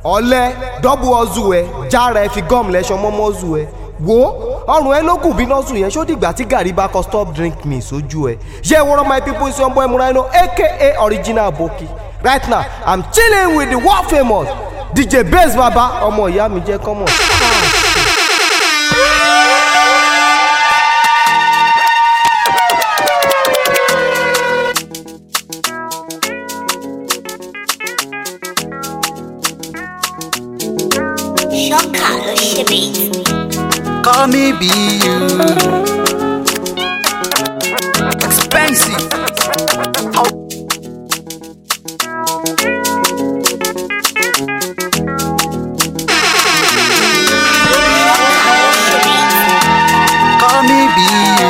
ọ̀lẹ dọ́bù ọ̀zù ẹ̀ jára ẹ̀ fi gọ́ọ̀mù lẹ́sọ̀ mọ́mọ́ ọ̀zù ẹ̀ wo ọrùn ẹ ló kù bí nọ́ọ̀sù yẹn ṣó dìgbà tí gàrí bá kọ stop drink me sójú ẹ. ṣé wọ́n my people is your boy Muraino aka original Boki. Right now I'm chilling with the world famous DJ Bass Baba ọmọ ìyá mi jẹ́ kọ́mọ̀. Call me be you. Expensive. Call me be you.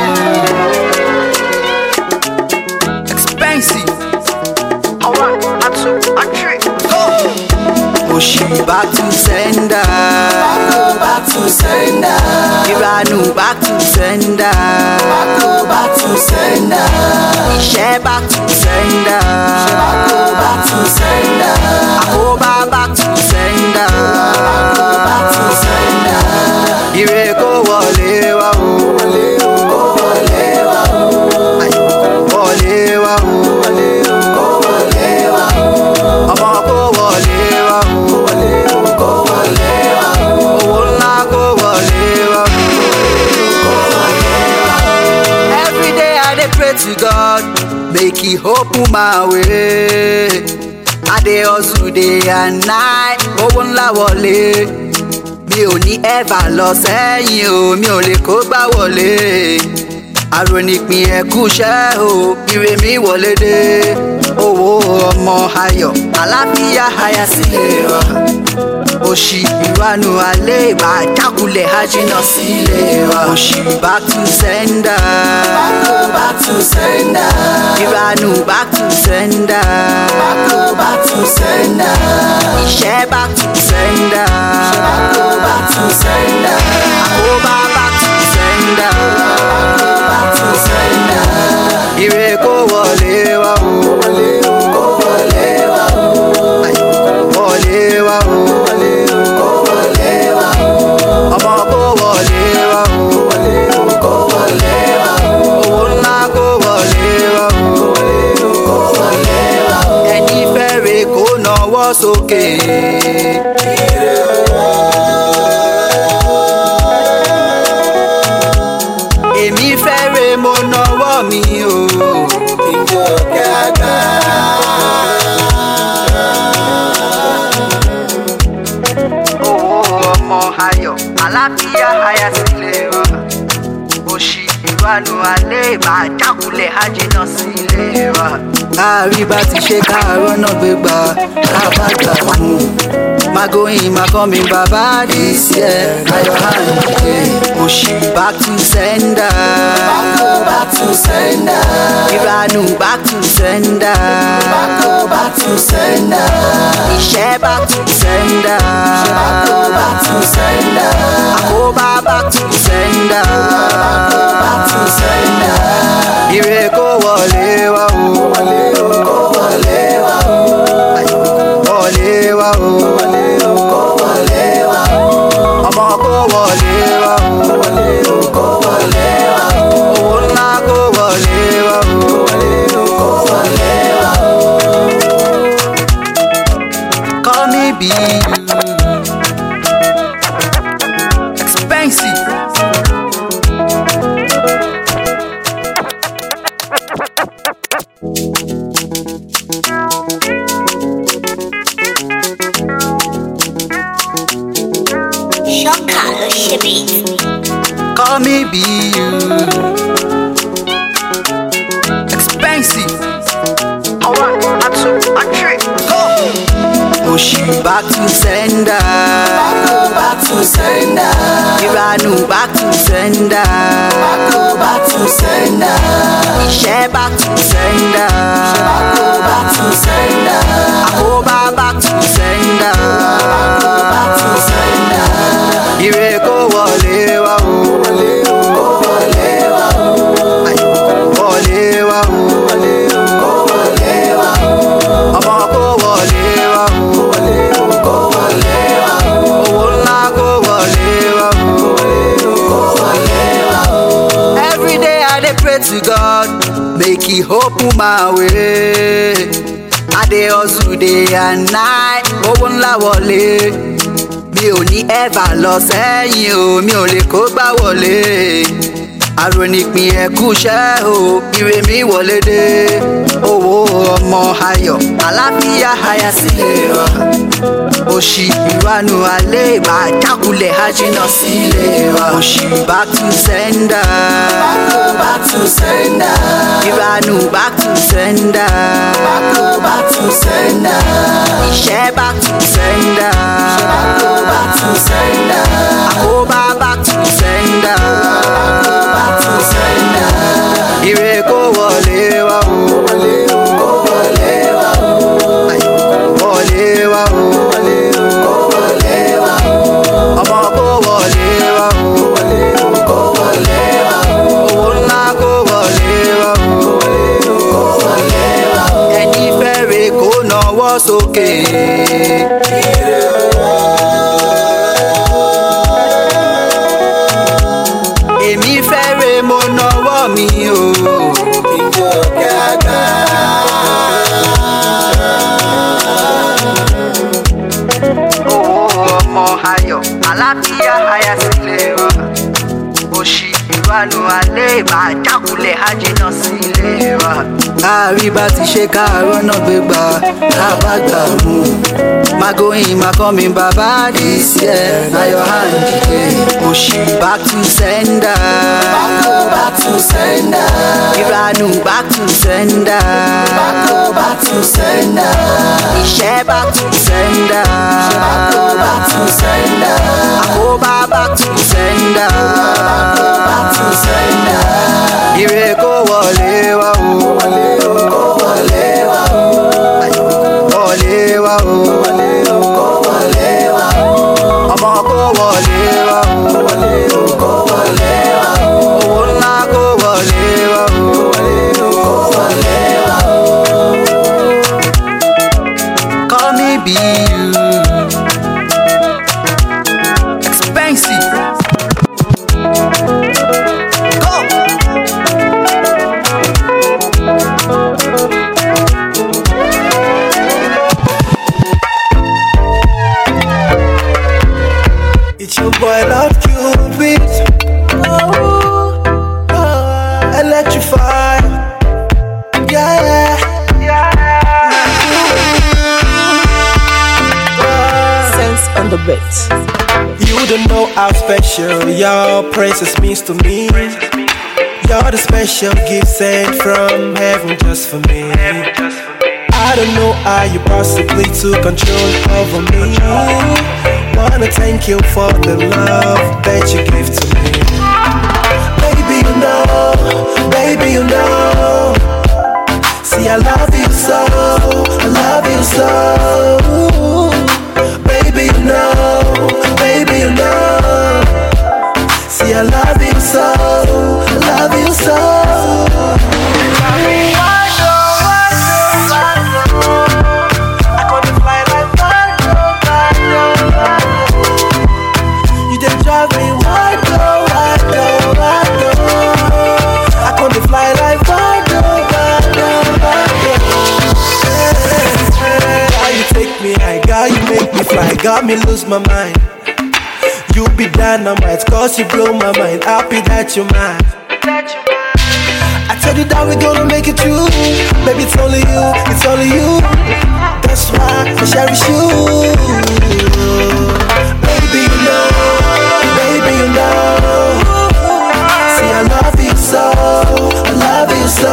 Expensive. Alright, I took a trick. Go. Oh, she back to sender. Back to sender. Iranu back to sender. Back to sender. Ishe back to sender. Back to sender. Akoba back to sender. Back to sender. Ire ko wọlé wá o. Ko wọlé wá o. Wọlé wá o. Ko wọlé wá o. Ọmọ ko wọlé wá o. Ko wọlé wá o. Owó ńlá ko wọlé wá o. Ko wọlé wá o. Every day I dey pray to God, make He open my way. I dey hustle day and night, owó ńlá wọlé. Mi ò ní ever lọ sẹ́yìn o, mi ò lè kó gbá wọlé. Àrònípin ẹ̀kúṣẹ́ o, ire mi wọlé dé. Owó ọmọ ayọ̀, àlàáfíà àyà sílẹ̀ wa. Òṣì ìranu alẹ́ ìbá jákulẹ̀ ajínà sílẹ̀ wa. Òṣì back to sender. Back to sender. Ìranu back to sender. Back to sender. Ìṣẹ́ back to sender. Back to sender. Àkóbá back to sender. Back to sender. Ire kó wọlé wá o. Kó wọlé wá o. Wọlé wá o. Kó wọlé wá o. Ọmọ kó wọlé wá o. Kó wọlé wá o. Owó ńlá kó wọlé wá o. Kó wọlé wá o. Ẹni fẹ́rẹ̀ kó nawọ́ sókè. Èmi fẹ́rẹ̀ mo nawọ́ mi o. Ìjọ kẹta. Owó ọmọ ayọ̀, àlàáfíà àyà sílẹ̀ wa. Òṣì ìranu alẹ́ ìbá jákulẹ̀ ajínà sílẹ̀ wa. Àríbá ti ṣe káàárọ̀ náà gbégbá kábàgbà mú. Magoyin makomin baba this year, na your hand today. Òṣì back to sender. Back to sender. Iranu back to sender. Back to sender. Ìṣẹ́ back to sender. Back to sender. Àkóbá back to sender. Back to sender. Ire kó wọlé wá o. Kó wọlé wá o. Wọlé wá o. Kó wọlé wá o. Ọmọ kó wọlé wá o. Kó wọlé wá o. Owó ńlá kó wọlé wá o. Kó wọlé wá o. Call me be you. Expensive. Call me be you. Expensive. Alright, I took a trick. Go. Òṣì back to sender. Back to sender. Iranu back to sender. Back to sender. Ìṣẹ́ back to sender. Back to sender. Àkóbá back to sender. Back to sender. Ire kó wọlé wá o. Kó wọlé wá o. Wọlé wá o. Kó wọlé wá o. Ọmọ kó wọlé wá o. Kó wọlé he open my way. I dey hustle day and night, owó ńlá wọlé. Mi ò ní ever lọ sẹ́yìn o, mi ò lè kó gbá wọlé. Àrònípin ẹ̀kúṣẹ́ o, ire mi wọlé dé. Owó ọmọ ayọ̀, àlàáfíà aya sílé wa. Òṣì ìwánu alẹ́ máa jákulẹ̀ ajínà sílé wa. Òṣì back to sender. Back to sender. Ìwánu back to sender. Back to sender. Ìṣẹ́ back to sender. Back to sender. Àkóbá back to sender. Back to sender. Ire kó wọlé wá o. Kó wọlé wá o. Wọlé wá o. Kó wọlé wá o. Ọmọ kó wọlé wá o. Kó wọlé wá o. Owó ńlá kó wọlé wá o. Kó wọlé wá o. Ẹni fẹ́rẹ̀ kó nawọ́ sókè. Èmi fẹ́rẹ̀ mo nawọ́ mi o. Ìjọ gàgà. Owó ọmọ ayọ̀, àlàáfíà aya sílé wa. Òṣì ìwánu alẹ́ máa jákulẹ̀ ajínà sílé wa. Àríbá ti ṣe káàárọ̀ náà gbégbá kábàgbà mú. Magoyin makomi baba this year, na your hand today. Òṣì back to sender. Back to sender. Ìranù back to sender. Back to sender. Ìṣẹ́ back to sender. Back to sender. Àkóbá back to sender. Back to sender. Ire kó wọlé wá o. Kó wọlé wá o. Wọlé wá o. Kó wọlé wá o. Ọmọ kó wọlé wá o. Kó wọlé wá o. Owó ńlá kó wọlé wá o. Kó wọlé wá o. Call me be you. Expensive. Go. It's your boy Love Cupid. Electrify. Yeah. Sense on the beat. You don't know how special your presence means to me. You're the special gift sent from heaven just for me. I don't know how you possibly took control over me. Wanna thank you for the love that you give to me. Baby, you know. See, I love you so, I love you so. Baby, you know. See, I love you so, I love you so. You did drive me wild, I couldn't fly like wild. How you take me high, girl, you make me fly, got me lose my mind. You be dynamite, cause you blow my mind. Happy that you're mine. I told you that we're gonna make it through. Baby, it's only you. That's why I cherish you. Baby, you know. See, I love you so, I love you so.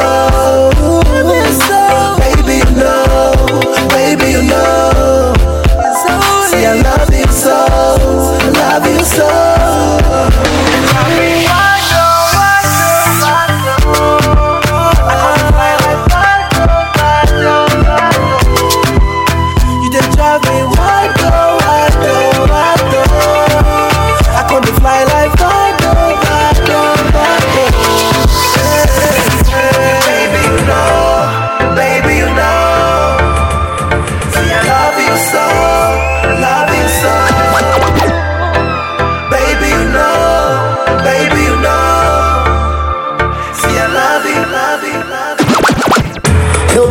Baby, you know. See, I love you so, I love you so. You did drive me wild, I couldn't fly like wild. Baby, you know. See, I love you so, love you so. Baby, you know. See, I love you, love you, love you.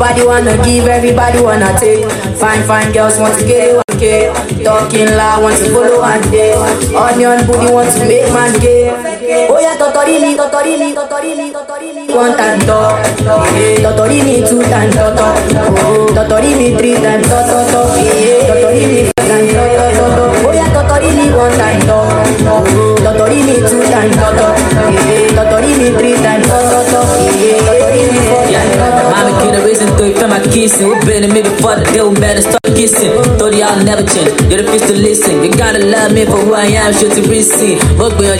Nobody wanna give, everybody wanna take. Fine girls want to get it, okay. Talking loud, want to follow one day. Onion booty want to make man gay. Oh yeah, totorini, one time talk. Totorini, two time talk. Totorini, three time talk. Totorini, four time talk. Oh yeah, totorini, one time talk. Totorini, two time talk. Totorini, three time talk. Totorini, four time talk. Mama get a reason to feel my kissing. We've been in me before the deal, better start kissing. Thought y'all never change. You're the first to listen. You gotta love me for who I am, sure to receive. Bug me on.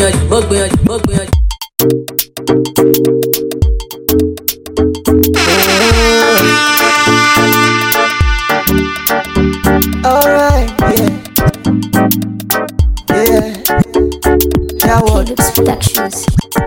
Alright, yeah. Philips Productions.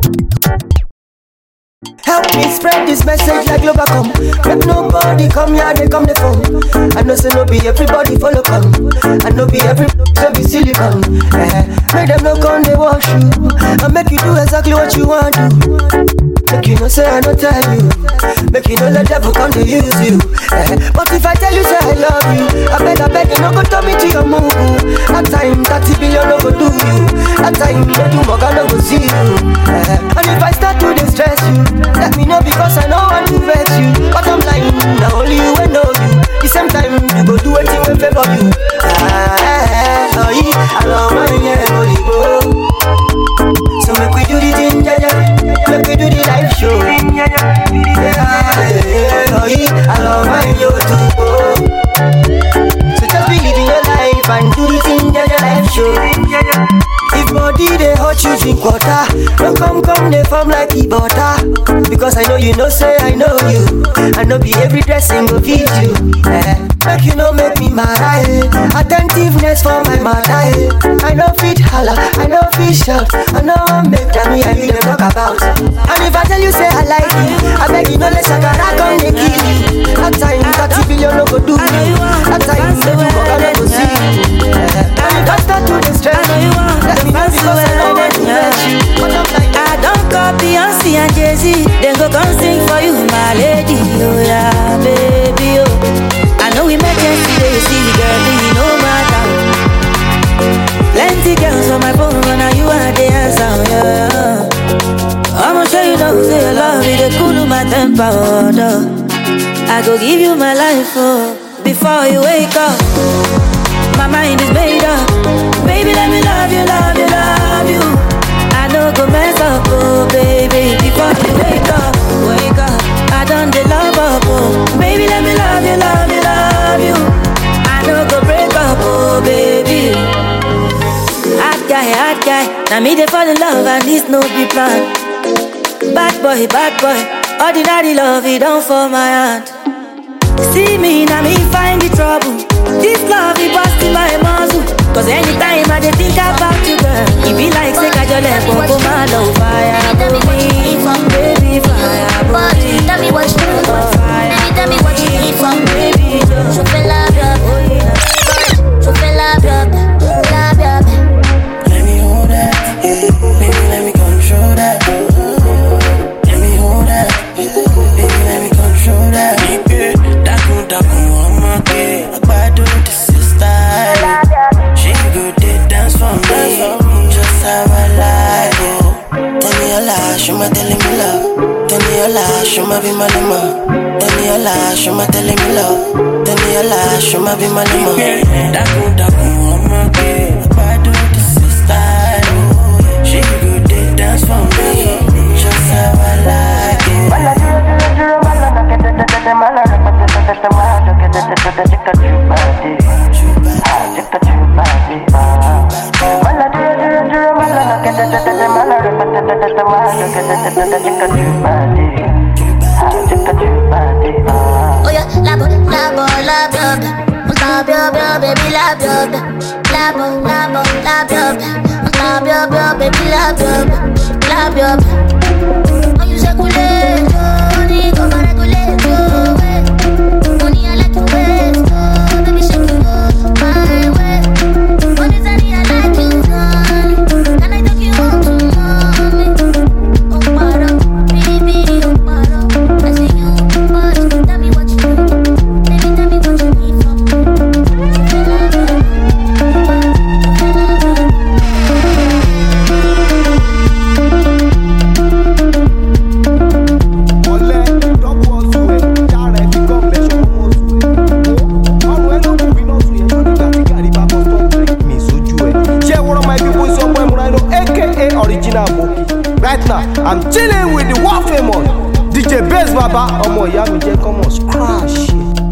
Help me spread this message like Globacom. Make nobody come here, they come the phone. I know say no be everybody follow come. I know be everybody so be silicon. Make them no come they wash you. I make you do exactly what you want to. Make you no say I don't tell you. Make you no let devil come to use you. But if I tell you say I love you, I beg you no go turn me to your move. That time 30 billion no go do you. That time no do more no go see you. And if I start to distress you, let me know because I know I do vex you. But I'm lying, now only you will know you. The same time you go do anything will favor you. I love my holy go. So make we do the thing, make we do the live show. I love my YouTube. So just believe in your life and do the thing, live show. If body they hot you drink water. Don't come they form like the butter. Because I know you know say I know you. I know be every dressing will feed you. Make you know make me mad. Attentiveness for my mother. I know fit holla, I know fit shout. I know I make that me and you them talk about. And if I tell you say I like you, I beg you no let Shakara come they kill you. That time 30 billion no go do you. That time they do more no go see you. And if I start to distress you, let me know because I know what to let you. I don't call Beyonce and Jay-Z. They go come sing for you, my lady. Oh yeah, baby, oh. I know we met yesterday, see girl, you know matter. Plenty girls on my phone, but now you are the answer, yeah. I'ma show you don't say I love you, they cool my temper, oh, I go give you my life, oh, before you wake up. My mind is made up. Baby, let me love you, love you, love you. I know go mess up, oh baby. Before you wake up, I done the love up, oh. Baby, let me love you, love you, love you. I know go break up, oh baby. Hot guy. Now me they fall in love and this no be plan. Bad boy. Ordinary love, it don't fall my hand. See me, now me find the trouble. This love, it busting my muscle. Cause anytime I think about you, girl, it be like say I just let go my love. Fire, baby, fire, baby. Tell me what you need. Tell me what you need from baby. Je fais la job. Je fais la job. Let me hold that, yeah. Baby, let me control that. Let me hold that, baby, let me control that. Daku, I'm okay. I do this style. She good, they dance for me. Just how I like it. Tell me a lie, she ma telling me love. Tell me a lie, she ma be my lima. Tell me a lie, she ma telling me love. Tell me a lie, she ma be my lima. Daku, I'm okay. I do this style. She good, they dance for me. Just how I like it. Oh yeah, labo, baby, labo, baby, labo. Oh, you say coulé, Johnny, come on, money I like your waist, oh, baby, shake you my way. Money I like you, darling. Can I take you home to mommy? Oh, paro, baby, oh, paro. I see you, but tell me ọmọ ìyá mi jẹ́ kọ́mọ̀ scratch.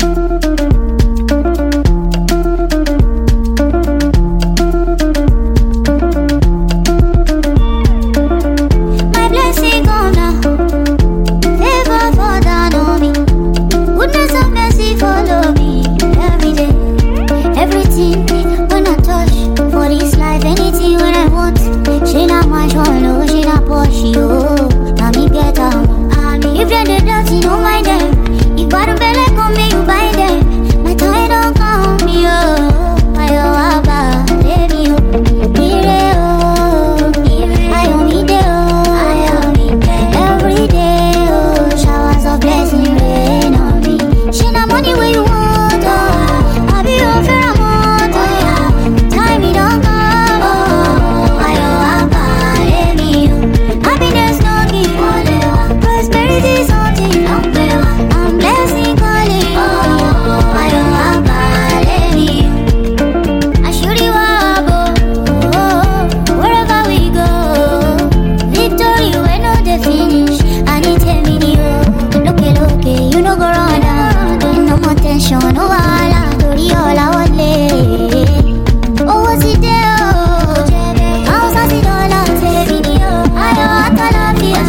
My blessing come now, favor fall down on me, goodness and mercy follow me every day. Everything when I touch for this life, anything when I want, she not my joy, no, she not push you. Now me get out. If you're the dirty, don't mind them. If bottom belly come me, you buy them. My time don't come me, oh. I abba, baby, oh. Ire, oh. I owe me there, oh. Every day, oh. Showers of blessing rain on me. She not money where you want, oh. I be your fair amount, oh. Time me don't come, oh. I abba, baby, oh. Happiness no give, prosperity is something I'm blessing calling. Oh, I don't have baby. I should you up, wherever we go. Victory when no the finish. I need a video. Look, you know go run down. No more tension, no wala. Tori all I want lay. Oh, what's it there? How's that it all out? Video. I don't want to love you.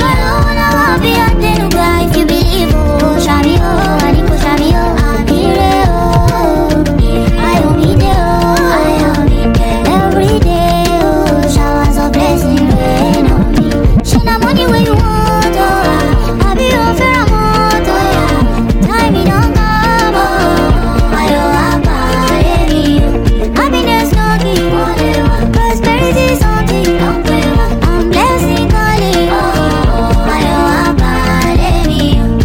If you believe, oh, Shabby, oh, Aliko, Shabby, oh, Amire, oh, I owe me there, oh, every day, oh, showers of blessing rain on me. She not money where you want, oh, I be your fair amount, oh, time me don't come, oh, I don't have baby, happiness no give, prosperity something, I'm blessing calling, oh, I don't have baby.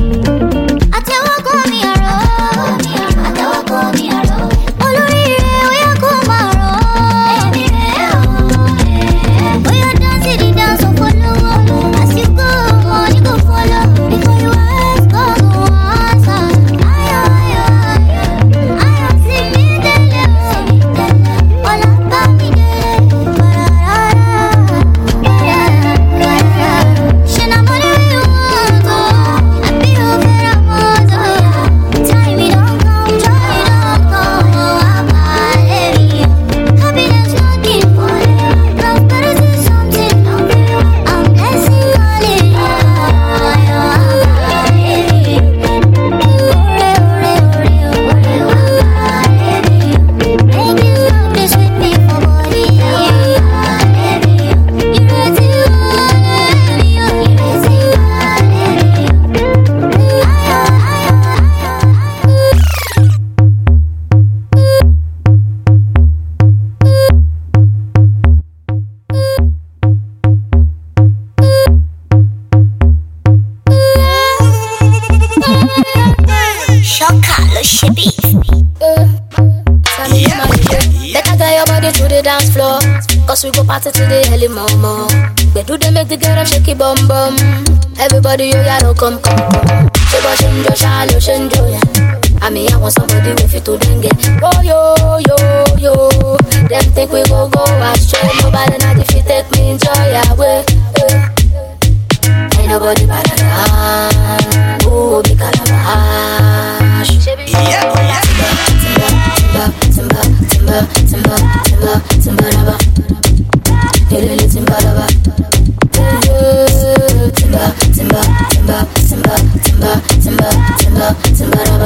Cause we go party to the early mama. They do they make the girl shake it bum bum. Everybody yo ya no come. She go shinjo shalo shinjo ya. I mean I want somebody with it to dengue. Oh yo yo yo. Them think we go astray. Nobody not if you take me enjoy away. Ain't nobody better than ooh big calabash. Yeah. Timba raba. Timba raba.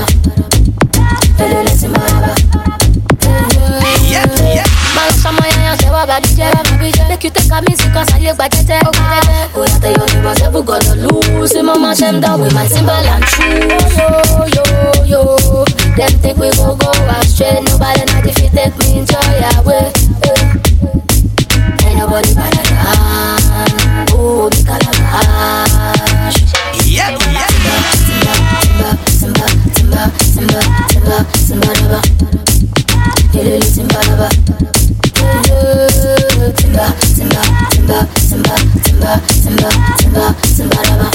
Man, sama ya sewa badije. Make you take a music cause I live by jete. Oh, I tell you neighbors ever gonna lose. Mama shem down with my cymbal and shoes. Yo. Them think we go astray. Nobody not if you take me enjoy away. Ain't nobody better than ooh, big calabash. Yeah. Timba raba. Timba raba. Timba raba.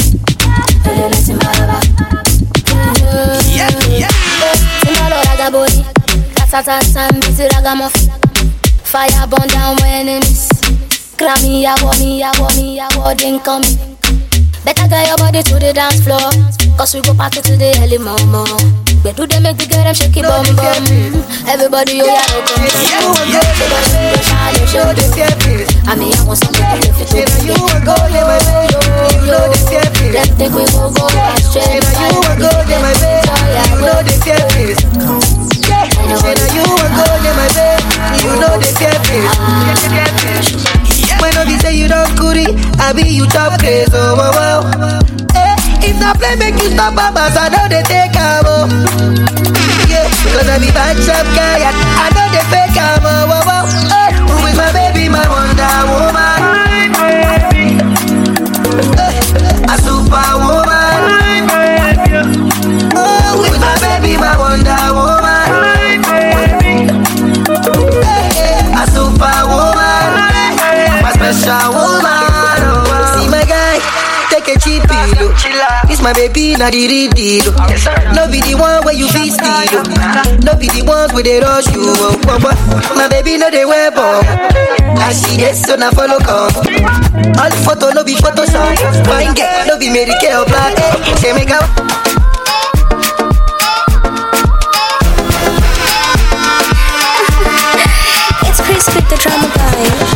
Body, Kasatan, busy ragamuffin. Fire burn down my enemies. Grammy, I want, then come. Better get your body to the dance floor, cause we go party to the early mama. But do they make the girl them shake it bum bum? Everybody, you yeah, come to I mean, I want something to fit to you. Go there, my baby. You know the carefree. Them think we will go straight. You will go there, my baby. You know the carefree. You will go there, my baby. You know the carefree. When I say you don't goody, I be you top crazy. Oh, wow, wow. If not play, make you stop, Baba. I know they take a move. Yeah, cause I be bad shop guy. I know they fake a move. Wow, wow. Who is my baby, my Wonder Woman? A superwoman. Oh, who is my baby, my Wonder Woman? A superwoman. My special woman. See my guy, take a cheap pillow. It's my baby, not the real deal. No be the one where you feel steal. No be the ones where they rush you. My baby, no they wear bomb. I see this, so now follow come. All photo, no be Photoshop. Fine girl, no be Mary Kay or Black. Say make up. It's Chris with the drama guy.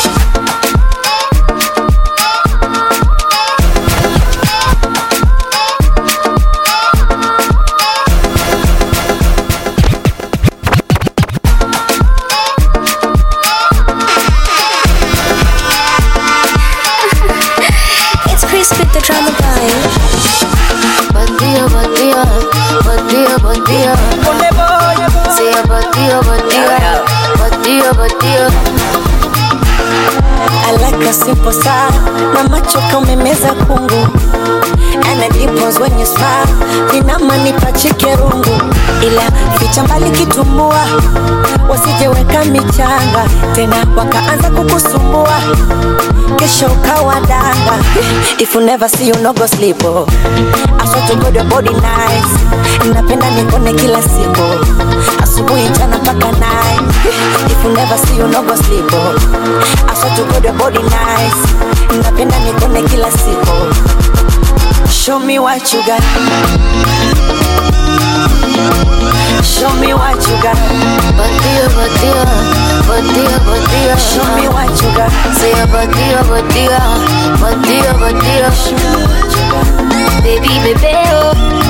I like a simple style. Na macho kaumemeza kungu. And the dimples when you smile. Vinamanipa chikerungu. Ila ficha mbali kitumbua. Wasijeweka michanga. Tena wakaanza kukusumbua. Kesho ukawa danga. If you never see you no go sleep. Oh. I swear to God your body nice. Napenda nikone kila siku. Asubuhi mchana mpaka night. If you never see you no go sleep. Oh. I swear to God your body nice. Napenda nikone kila siku. Show me what you got. Show me what you got. Batia, batia, batia, batia. Show me what you got. Say batia, batia, batia, batia. Show me what you got. Baby, baby, oh.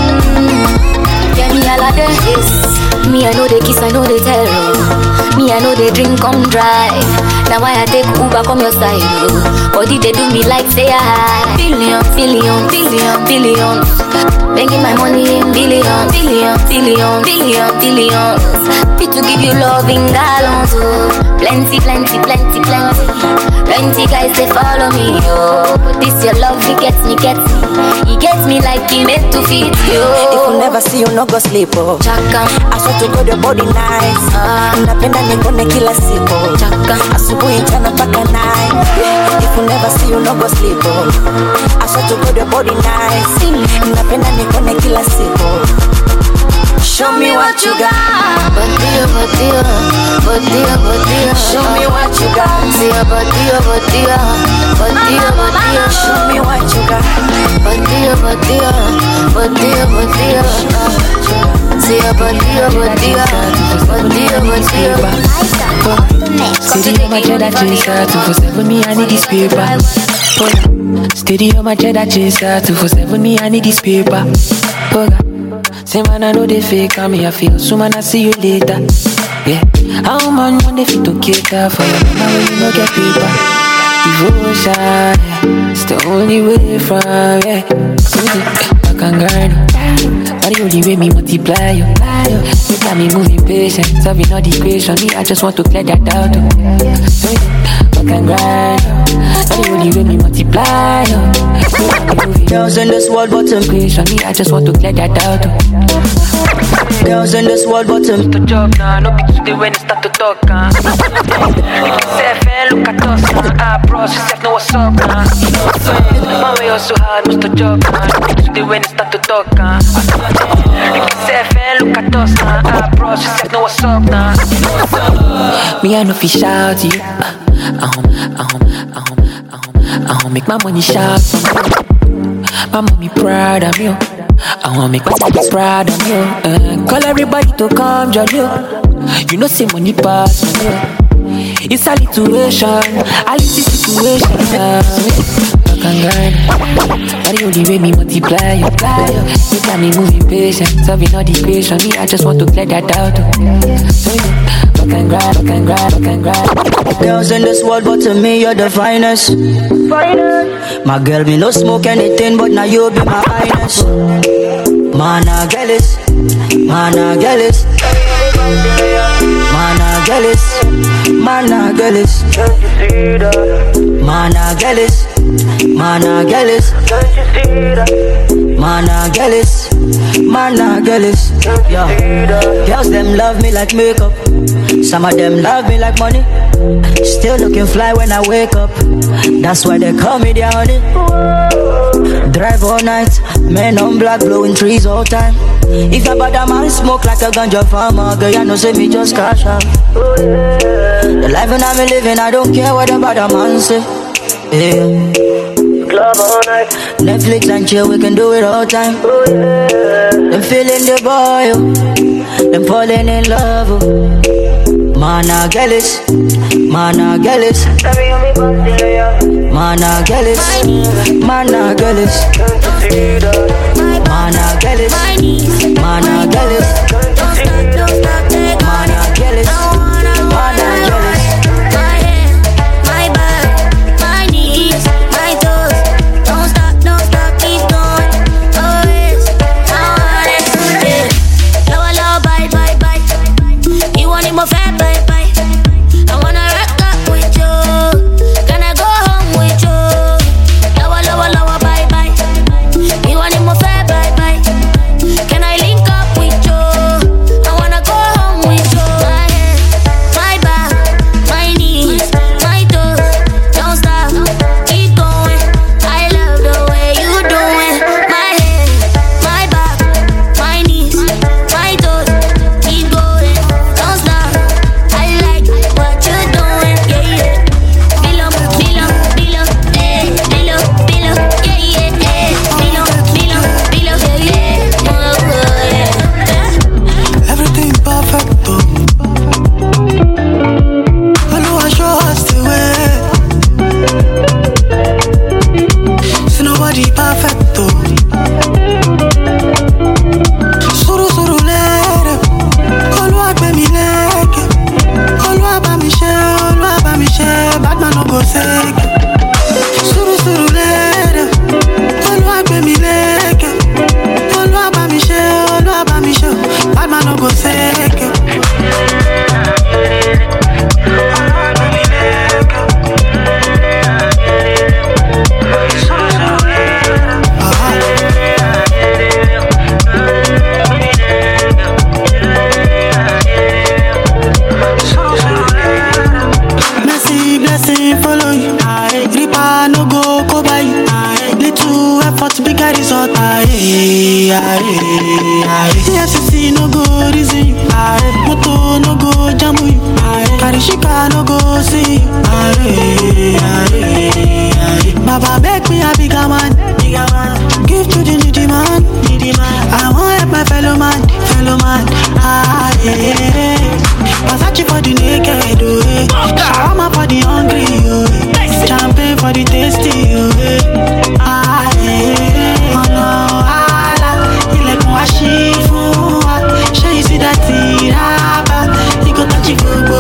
Yeah, me all of this. Me I know they kiss, I know they tell. Me I know they drink, come drive. Now why I take Uber from your side? Body they do me like say I billion, billion, billion, billion. Making my money in billion, billion, billion, billion, billions. Fit to give you love in gallons, oh. Plenty, plenty, plenty, plenty. Plenty guys they follow me, oh. But this your love, it gets me, gets me. He gets me like he meant to feed you. If you never see you no go sleep, oh. Chaka. I swear to God your body nice. Napenda nikone kila siku. Chaka. Asubuhi mchana mpaka night. If you never see you no go sleep, oh. I swear to God your body nice. Napenda nikone kila siku. Show me what you got. Batia, batia, batia, batia. Show me what you got. Say batia, batia, batia, batia. Show me what you got. Batia, batia, batia, batia. Say batia, batia, batia, batia. Steady on my cheddar chaser, 247 me I need this paper. Steady on my cheddar chaser, 247 me I need this paper. Say man I know they fake on me I feel so man I see you later. Yeah, how man when they fit to cater for you now when you no get paper. Devotion, yeah, it's the only way from yeah. So I can grind. But the only way me multiply you. You got me moving patient, solving all the equation. Me I just want to clear that out. So I can grind. But the only way me multiply you. Girls in this world bottom equation. Me I just want to clear that out. Girls in this world bottom. To job now, no be today when it start to talk. Look yourself and look at us. I bros, yourself know what's up. My way also hard, must to job now. No be today when it start to talk. Look yourself and look at us. I bros, yourself know what's up now. Me I no fish out to you. I make my money shout. I'm on me proud of you. I want me proud of you. Call everybody to come join you. You know say money pass on you. It's a situation, I live this situation. I can grind. That the only way me multiply you. You got me moving patient, solving all the equation. Me, I just want to clear that out. So I can grind. Girls in this world, but to me you're the finest. My girl, me no smoke anything, but now you be my highness. Man, I get it. Man, I get it. Man, I get it. Man, I get it. Man, I get it. Man, I get it. Man, I get it. Man, I get it. Yeah. Girls them love me like makeup. Some of them love me like money. Still looking fly when I wake up. That's why they call me their honey. Drive all night, men on black blowing trees all time. If a bad man smoke like a ganja farmer, girl, you know say me just cash out. The life that I'm living, I don't care what the bad man say. Yeah. Club all night, Netflix and chill, we can do it all time. Them feeling the boy, oh. Them falling in love, oh. Man, I get it. Man, I get it. Man, I get it. Man, I get it. Man, I get it. Man, I get it. Man, I get it. Man, I get it. My head, my back, my knees, my toes. Don't stop, keep going. Always, I want it. Yeah. Lower, lower, bye. You want it more fat, bye. I wanna rock up with you. Can I go home with you? Lower, bye. You want it more fat, bye. Can I link up with you? I wanna go home with you. My head, my back, my knees, my toes. Don't stop, keep going. I love the way you do it. My head, my back, my knees, my toes. Keep going, don't stop. I like what you're doing, yeah. Below, yeah. Below, yeah. Below, yeah. Oh, yeah. Everything perfect, though. I know I show us the way. See nobody perfect, though. Suru lere, Olwa be mi leke, Olwa ba mi she, bad man no go seke. Suru lere, Olwa be mi leke, Olwa ba mi she, bad man no go seke. Blessing follow you. Ripa no go by you. Little effort, bigger result. FCC no go reason you. Moto no go jam you. Karishika no go see you. Baba make me a bigger man. Give to the needy man. I want help my fellow man. Versace for the naked, shawarma for the hungry, champagne for the tasty, ilẹ̀kùn wá ṣí fún wa, ṣé you see that ìrábà, ìgò tọ́jú gbogbo,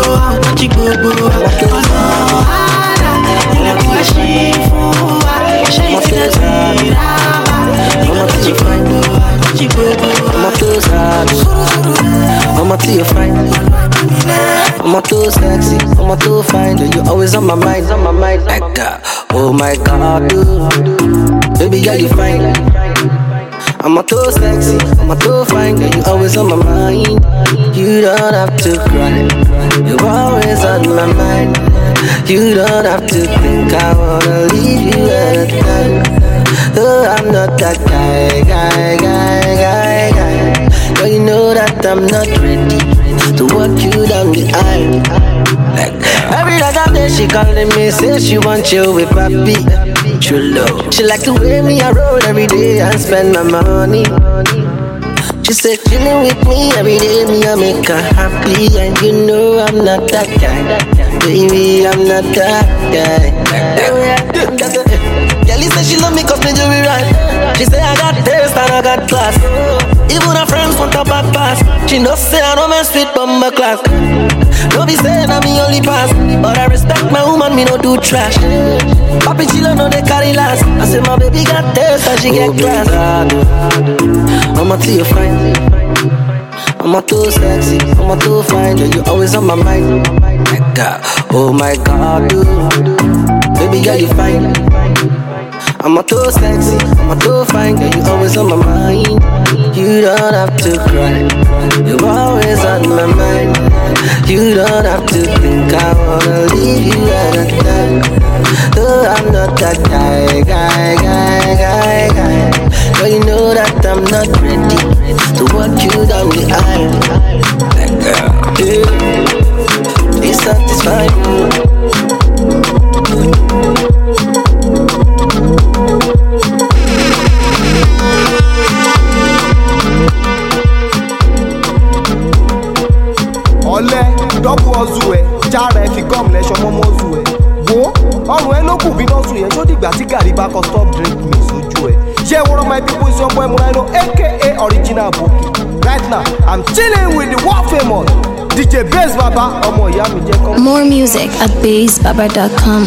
ilẹ̀kùn wá ṣí fún wa, ṣé you see that ìrábà, ìgò tọ́jú gbogbo. I'm too savage, I'm too fine, I'm too sexy, I'm too fine. You always on my mind, like that. Oh my God, baby, yeah you fine. I'm too sexy, I'm too fine. You always on my mind. You don't have to cry, you're always on my mind. You don't have to think I wanna leave you at a time. Oh, I'm not that guy. Girl, you know that I'm not ready to walk you down the aisle. Like, I Every other day she calling me, say she want chill with papi. True love. She like the way me I roll every day and spend my money. She said chilling with me every day, me I make her happy. And you know I'm not that guy, baby, I'm not that guy. Oh yeah, Kelly said she love me cause me do it right. She say I got taste and I got class. Even her friends want a bad pass. She know say I don't mess with bumper class. Don't be saying I'm me only pass, but I respect my woman, me no do trash. Papi chilla know they carry last. I say my baby got taste and she get class. I'ma tell you fine, I'm too sexy, I'm too fine. You always on my mind. Oh my God, dude. Baby girl you fine. I'm too sexy, I'm too fine. Girl you always on my mind. You don't have to cry, you're always on my mind. You don't have to think I wanna leave you at a time. Oh, I'm not that guy. Girl, you know that I'm not ready to walk you down the aisle. Yeah, it's satisfying. Ọ̀lẹ dọ́bù ọ̀zù ẹ̀ jára ẹ̀ fi gọ́ọ̀mù lẹ́sọ̀ mọ́mọ́ ọ̀zù ẹ̀ wo ọ̀rùn ẹ̀ ló kù bí náà sùn yẹn tó dìgbà tí gàrí bá kọ stop drink me sójú ẹ̀ ṣé wọ́n my people is your boy Muraino aka original Boki. Right now I'm chilling with the world famous DJ Bass Baba ọmọ ìyá mi jẹ́ kọ́. More music at bassbaba.com.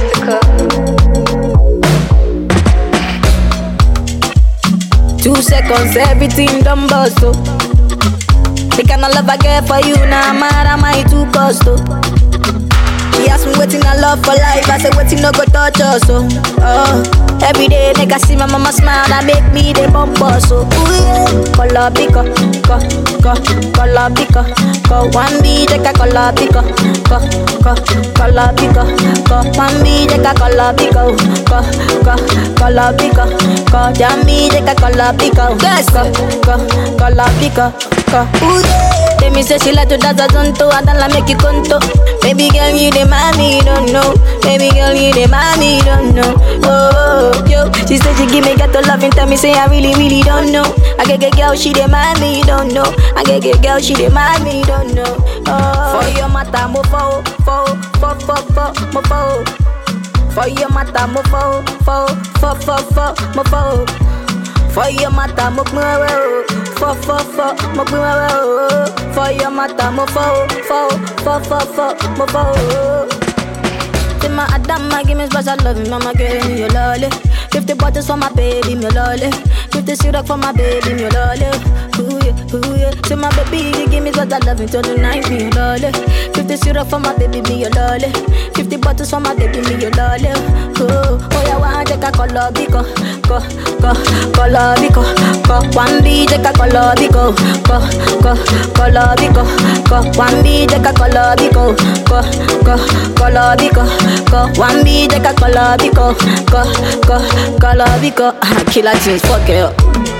2 seconds, everything done bust, oh. The kind of love I get for you, now nah, mad am I too cost, oh. She asked me waiting I love for life, I said waiting no go touch us, oh. Every day, nigga see my mama smile, that make me the bump us, oh. Ooh, yeah. Color pico, color pico, one B, take a color pico, color pico, one B, take a color pico, color pico, jammy, take a color pico, color pico. Ooh, yeah. They me say she like to dance a zonto, I don't like make you conto. Baby girl, you the mommy, don't know. Baby girl, you the mommy, don't know. Oh, yo. She said she give me ghetto loving, tell me say I really, really don't know. I get girl, she the mommy, don't know. I get girl, she the mommy, don't know. Oh, for your mata, mo fo, mo fo. For your mata, mo fo, mo fo. For your mata, mo fo, mo fo. For your mata, mo fo, mo fo. Say my Adama, give me special love, mama, give me your lolly. 50 bottles for my baby, me lolly. 50 syrup for my baby, me lolly. Ooh yeah. Say my baby, give me special love until the night, me lolly. 50 syrup for my baby, me your lolly. 50 bottles for my baby, me your lolly. Oh yeah, one take a color biko, color biko, one B take a color biko, color biko, one B take a color biko, color biko, one B take a color biko, color biko. Killer things, fuck it up.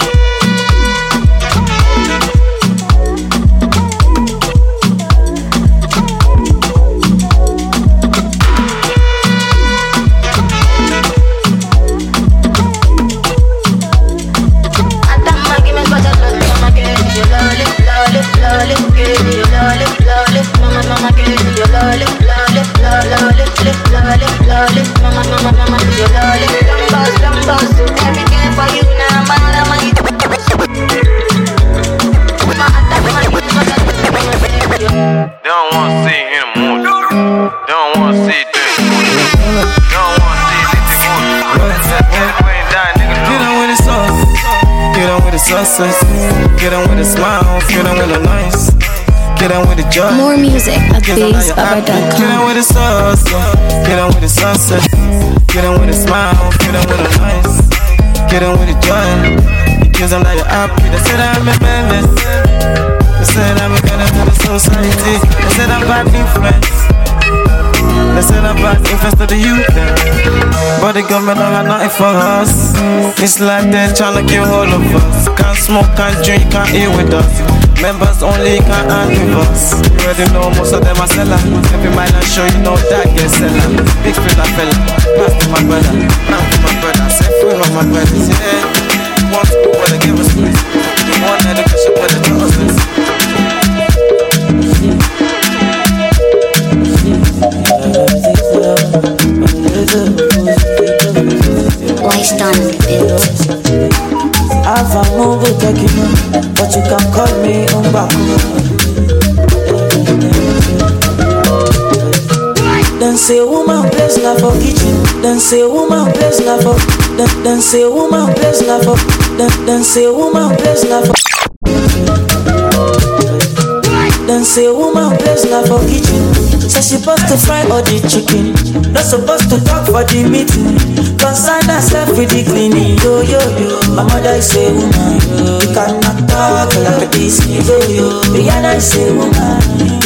Get on with a smile, get on with a nice, get on with a joy. More music at bassbaba.com. Get on with a sauce, get on with a sunset. Get on with a smile, get on with a nice, get on with a joy. Because I'm not your happy, they said I'm a menace. They said I'm a gunner to the society. They said I'm bad influence. They send her back, invest to the youth. Body government don't got nothing for us. It's like they're trying to kill all of us. Can't smoke, can't drink, can't eat with us. Members only can't act with us. You already know most of them are sellers. Every mile I show you know that get seller. Big fella fella, pass to my brother, pass to my brother. Say free of my brothers, yeah. One school where they give us space. One education where they tell us this. Life's done a bit. I've a mobile taking, but you can call me Umbaku. Then say woman plays not for kitchen. Then say woman plays not for. Then say woman plays not for. Then say woman plays not for. Then say woman plays not for kitchen. Say she supposed to fry all the chicken. Not supposed to talk for the meeting. Concern herself with the cleaning. Yo yo yo. My mother is a woman. You cannot talk like this. Yo yo. Rihanna is a woman.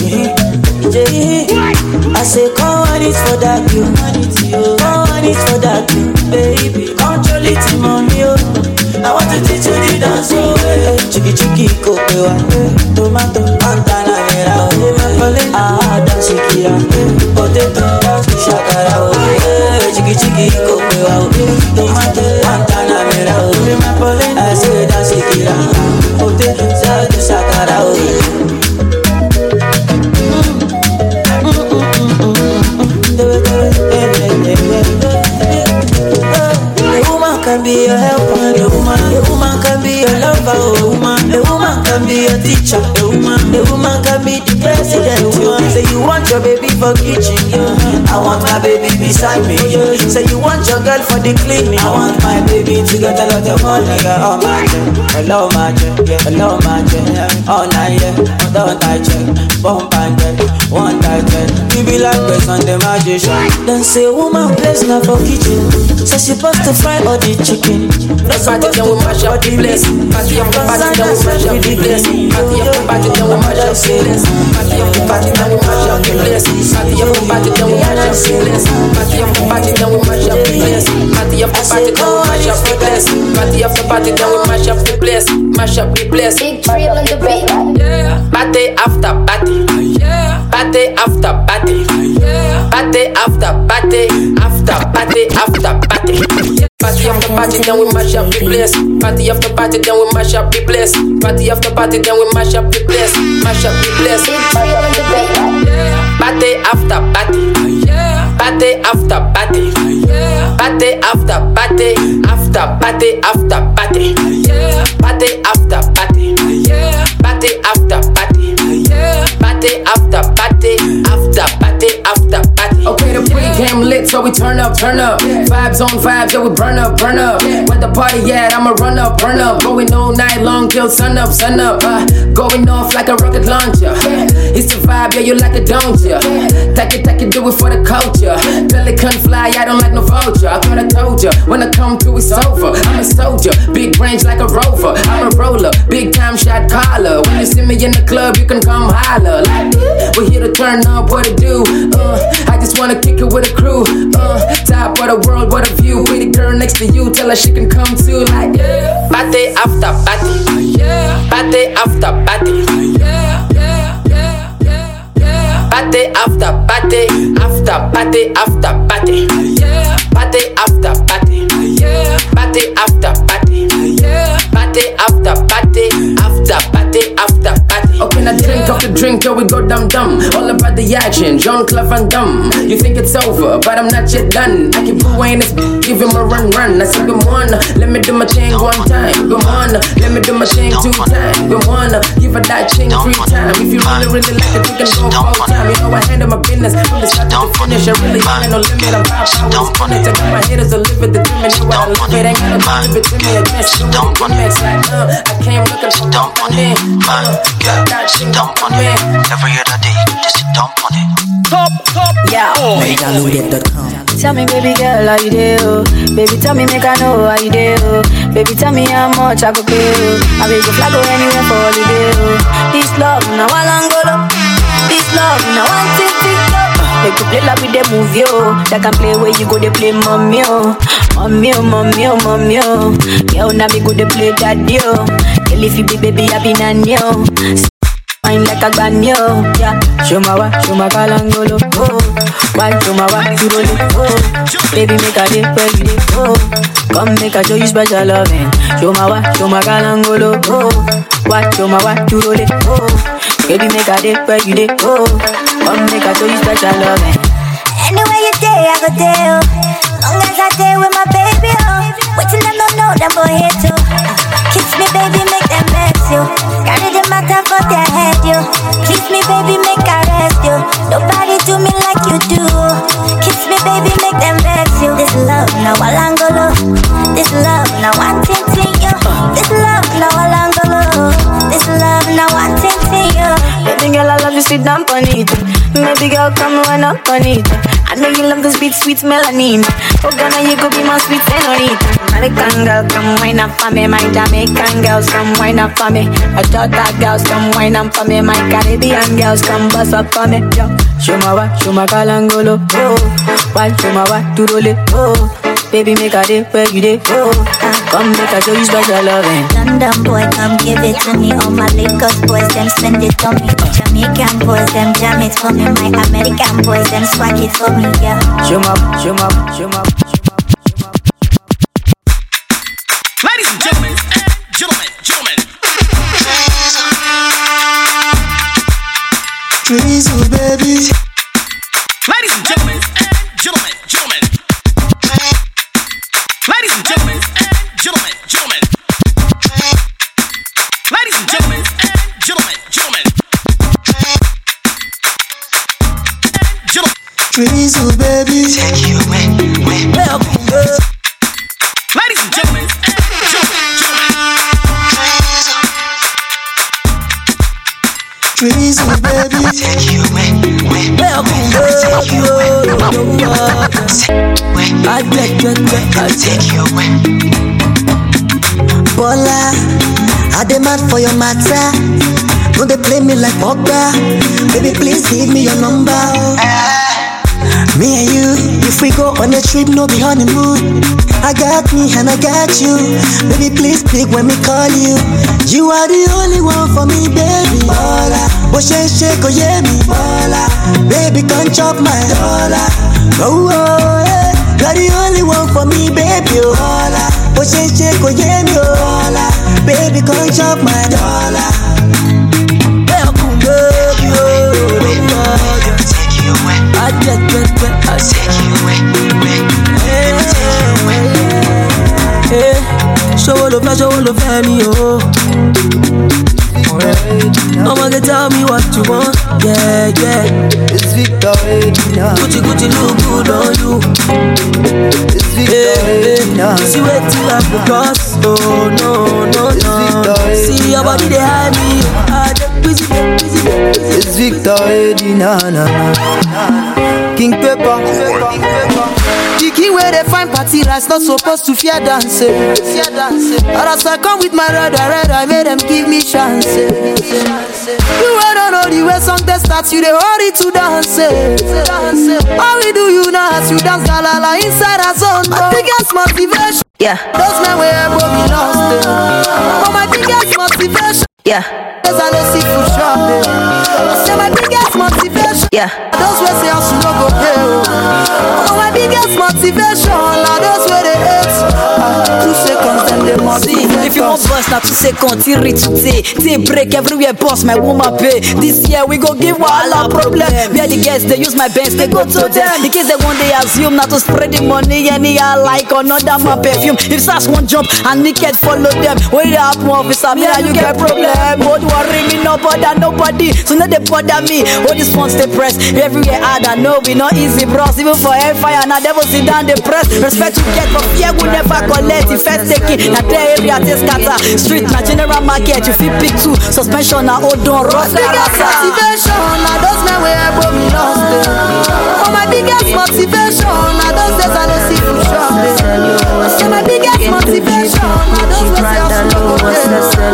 I say come on it for that you. Come on it for that you, baby. Control it, mommy. I want to teach you the dance. Chiki chiki kopewa. Tomato antana mera. Dance kira. Potato shakara. Chiki chiki kopewa. Tomato antana mera. I say dance kira. Potato shakara. Can be your helper, a woman can be your lover, a woman can be your teacher, a woman can be the president. Say you want your baby for kitchen, I want my baby beside me. Say you want your girl for the cleaning, I want my baby to get a lot of money. Oh my God, hello my God, hello my God, all night, don't I check, bump and get, one time check. We be like West on the magician. Then say woman plays not for kitchen. So she supposed to fry all the chicken. Not supposed to mash up the place. Party of the party, then we mash up the place. Party of the party, then we mash up the place. Party of the party, then we mash up the place. Party of the party, then we mash up the place. Party of the party, then we mash up the place. Party of the party, then we mash up the place. Party of the party, then we mash up the place. Mash up the place. Big drill on the beat. Party after party. Party after party. Party after party. After party after party. Party after party, then we mash up the place. Party after party, then we mash up the place. Party after party, then we mash up the place. Mash up the place. Party after party. Party after party. Party after party. After party after party. Party after party. Party after party. Party after party. After party after party. Okay, the pre-game lit, so we turn up. Vibes on vibes, yeah, we burn up. Where the party at, I'ma run up. Going all night long till sun up. Going off like a rocket launcher. It's the vibe, yeah, you like it, don't ya? Take it, do it for the culture. Belly can't fly, I don't like no vulture. I thought I told ya, when I come through it's over. I'm a soldier, big range like a rover. I'm a roller, big time shot caller. When you see me in the club, you can come holler. Like, we're here to turn up, what to do? I just wanna kick it with a crew. Top of the world, what a view. Pretty girl next to you, tell her she can come too. Like, party after party. Party after party. Party after party. After party after party. Party after party. Party after party. Party after party. After party after party. Okay, now drink off the drink till we go dumb. All about the action, Jean-Claude Van Damme. You think it's over, but I'm not yet done. I keep pooing this, give him a run. I said, come on, let me do my thing one time. Come on, let me do my thing 2 times. Come on, give her that thing 3 times. If you really like it, you can go 4 times. You know I handle my business from the start to the finish. I really ain't no limit. I'm power on it. I got my haters to live it, the dream, and know how to live it. Ain't gotta live it to me. I guess you don't want it. I came looking for dump on it. Got that shit dump on it. Every other day, just dump on it. Top, yeah. Tell me, baby girl, how you there? Oh? Baby, tell me, make I know how you there? Oh? Baby, tell me how much I could pay. Oh? I will go fly go anywhere for holiday. Oh? This love, now I long go low. This love, now I tick. make you play like with the movie, oh. That can play where you go, they play mommy, oh. Mommy, oh, mommy, oh, mommy, oh. Yo, now me go, they play daddy, oh. Girl, if you be baby, I be nanny, oh. Mine like a banyo, yeah. Show my kalangolo, oh. Why show my you roll it, oh. Baby, make a day where you day, oh. Come make a show you special loving. Show my kalangolo, oh. Why show my you roll it, oh. Baby, make a day where you day, oh. Come make a show you special loving. Anywhere you day, I go there, oh. Long as I day with my baby, oh. Wait till them don't know them boy here too. Kiss me, baby, make them vex you. Carry the matter for their head, you. Kiss me, baby, make I rest you. Nobody do me like you do. Kiss me, baby, make them vex you. This love, now Alangolo. This love, now one thing to you. This love, now Alangolo. This love, now one thing to you. Baby girl, I love you, sit down on it. Baby girl, come run up on it. I know you love this beat, sweet melanin. Oh, Ghana, you could be my sweet senorita. American girl, come wine up for me. My Jamaican girls, come wine up for me. I thought that girls, come wine up for me. My Caribbean girls, come bust up for me. Yo. Show my kalangolo, oh. Why show my to roll it, oh. Baby, make a day where you day, oh. Come make a show you special loving. London boy, come give it to me. All my Lagos boys, them spend it on me. Jamaican boys, them jam it for me. My American boys, them swag it for me, yeah. Show my. Ladies and gentlemen, Drizzle, baby. Ladies and gentlemen, Ladies and gentlemen, Ladies and gentlemen, Drizzle, baby. Take you away. Ladies and gentlemen, Drizzle, baby. Take you away. I'll take you away. Bola, I demand for your matter. Don't they play me like Pogba? Baby, please give me your number. Me and you, if we go on a trip, no be honeymoon. I got me and I got you. Baby, please pick when we call you. You are the only one for me, baby. Bola, shake, oh yeah, me. Bola, baby, come chop my dollar. Oh, yeah. You're the only one for me, baby. Bola, shake, oh yeah, me. Bola, baby, come chop my dollar. I'll take you away. Show love me, oh. I'ma tell me what you want, yeah. It's Victor, Gucci look good on you. It's Victor, see where till I cross, oh no. See your body they hide me, it's Victor, na. King Pepper. The king where they find party rice, not supposed to fear dancing. Or as I come with my red, I made them give me chance. You don't know the way song they start, you they hurry to dance. How we do you now as you dance la la la inside a zone? My biggest motivation, yeah. Those men where me lost. Oh, my biggest motivation, yeah. Cause I don't see for sure. I say my biggest motivation, yeah. Those where say I should not go pay. Oh, my biggest motivation, like those where they hate. 2 seconds, then they must see. If you want bust, now 2 seconds, till today. Take break everywhere, boss, my woman pay. This year we go give Walla problem. Where the guests, they use my bands, they go to them. In case they one day assume not to spread the money, anyhow like another my perfume. If SAS one jump and naked follow them. When they happen, officer, me and you get problem. Don't worry me, no bother nobody. So now they bother me. All these ones they press everywhere hard. I know we not easy, bros. Even for hellfire, now devil sit down they press. Respect you get, but fear will never collect. If first taking, now their area they scatter. Street, now general market, you feel pick two. Suspension, now hold on, rock. Biggest motivation, now those men where me lost. Oh, my biggest motivation, now those days I don't see for sure. I say my biggest motivation, now those days I don't see for sure.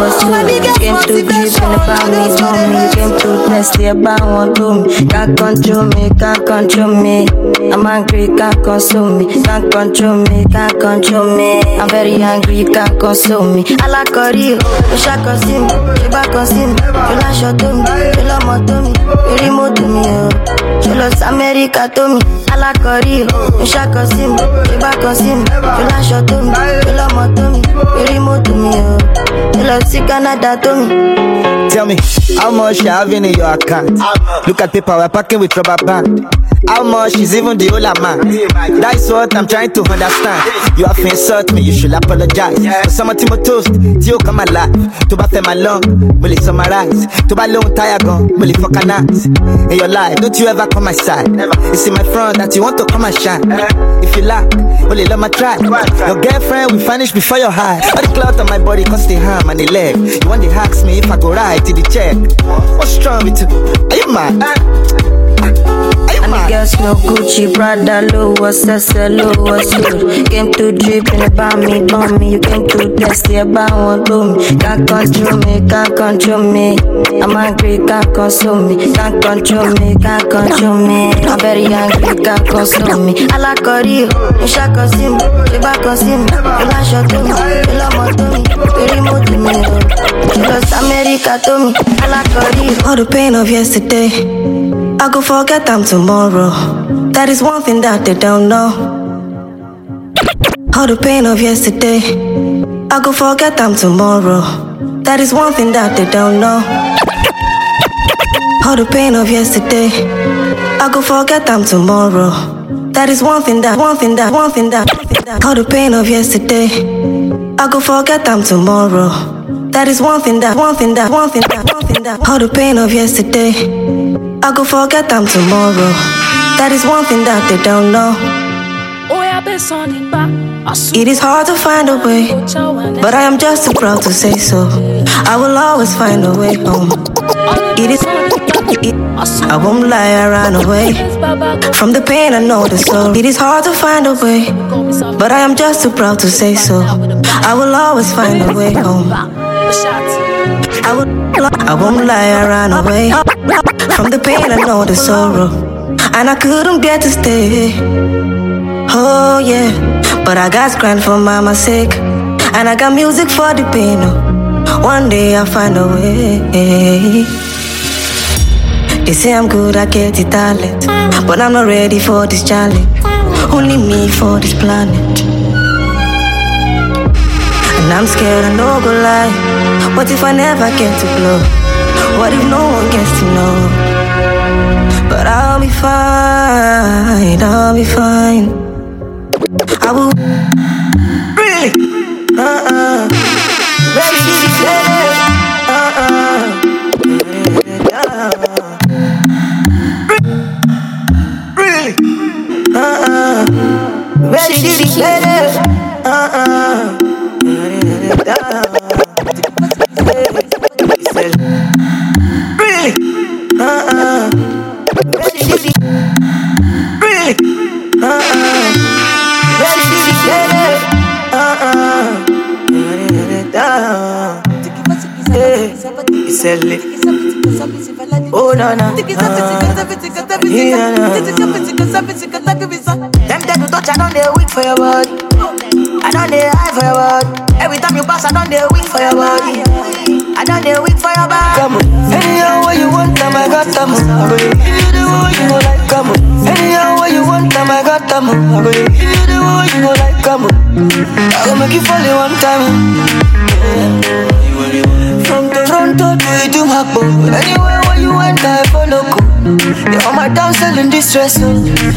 hustle. Came to drip in about me, mommy. Came to bless the about one room. Can't control me, can't control me. I'm angry, can't consume me. Can't control me, can't control me. I'm very angry, can't consume me. I like Corio, you shall consume me. You back consume me. You like shot to me, you love more to me. You remote to me, you love America to me. I like Corio, you shall consume me. You back consume me. You like shot to me, you love more to me. You remote to me, you love Canada to me. Tell me, how much you having in your account? Look at paper, we're packing with rubber band. How much is even the whole amount? That's what I'm trying to understand. You have insult me, you should apologize. For some of my toast, you come alive. To bath my lung, will it summarize? To buy long tire gun, will it organize? In your life, don't you ever come my side? It's in my front that you want to come and shine. If you lack, will it let my try? Your girlfriend will vanish before your eyes. All the cloth on my body cause the harm and the leg. You want to ask me if I go right to the check. What's wrong with you? Are you mad? And the girls no Gucci, Prada, Louis, Sessa, Louis, good. Came to drip in about me, mommy. You came to test the about one room. Can't control me, can't control me. I'm angry, can't consume me. Can't control me, can't control me. I'm very angry, can't consume me. I like Corio, you shall consume me. You back consume me. You like shot to me, you love more to me. You remote to me, you love America to me. I like Corio. All the pain of yesterday, I go forget them tomorrow. That is one thing that they don't know. All the pain of yesterday, I go forget them tomorrow. That is one thing that they don't know. All the pain of yesterday, I go forget them tomorrow. That is one thing that. All the pain of yesterday, I go forget them tomorrow. That is one thing that. All the pain of yesterday, I go forget them tomorrow. That is one thing that they don't know. It is hard to find a way, but I am just too proud to say so. I will always find a way home. I won't lie, I ran away from the pain, I know the soul. It is hard to find a way, but I am just too proud to say so. I will always find a way home. I won't lie, I ran away from the pain, I know the sorrow. And I couldn't bear to stay. Oh yeah, but I got grind for mama's sake. And I got music for the pain. One day I'll find a way. They say I'm good, I get the talent, but I'm not ready for this challenge. Only me for this planet. And I'm scared, I no go lie. What if I never get to blow? What if no one gets to know? But I'll be fine, I'll be fine. I will really, ready to be fed, really, ready to be fed, really, oh no no, them that you touch, I don't they weak for your body. I don't they high for your body. Every time you pass, I don't they weak for your body. I don't they weak for your body. Come on, anyhow what you want, time I got them. I go give you the one you go like. Come on, anyhow what you want, time I got them. I go give you the one you go like. Come on, I go make you fall in one time. From Toronto to Idumako, anywhere where you went, I follow. You're on my down selling distress. I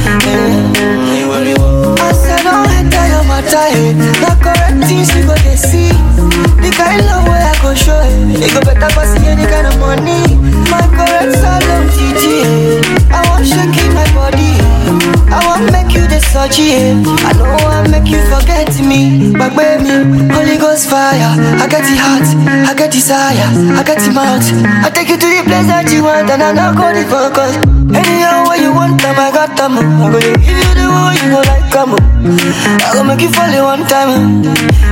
said, don't enter your matter. The correct things you go to see. The kind of way I go show it. You go better for see any kind of money. My correct salon TG. I want shaking my body. I want make you the surgery. I know I make you forget me. But baby, Holy Ghost fire. I get the heart, I get desire, I get the mouth. I take you to the place that you want, and I not go the focus. Anyhow what you want, time I got them. I go give you the one you go like, come on. I gon' make you fall in one time.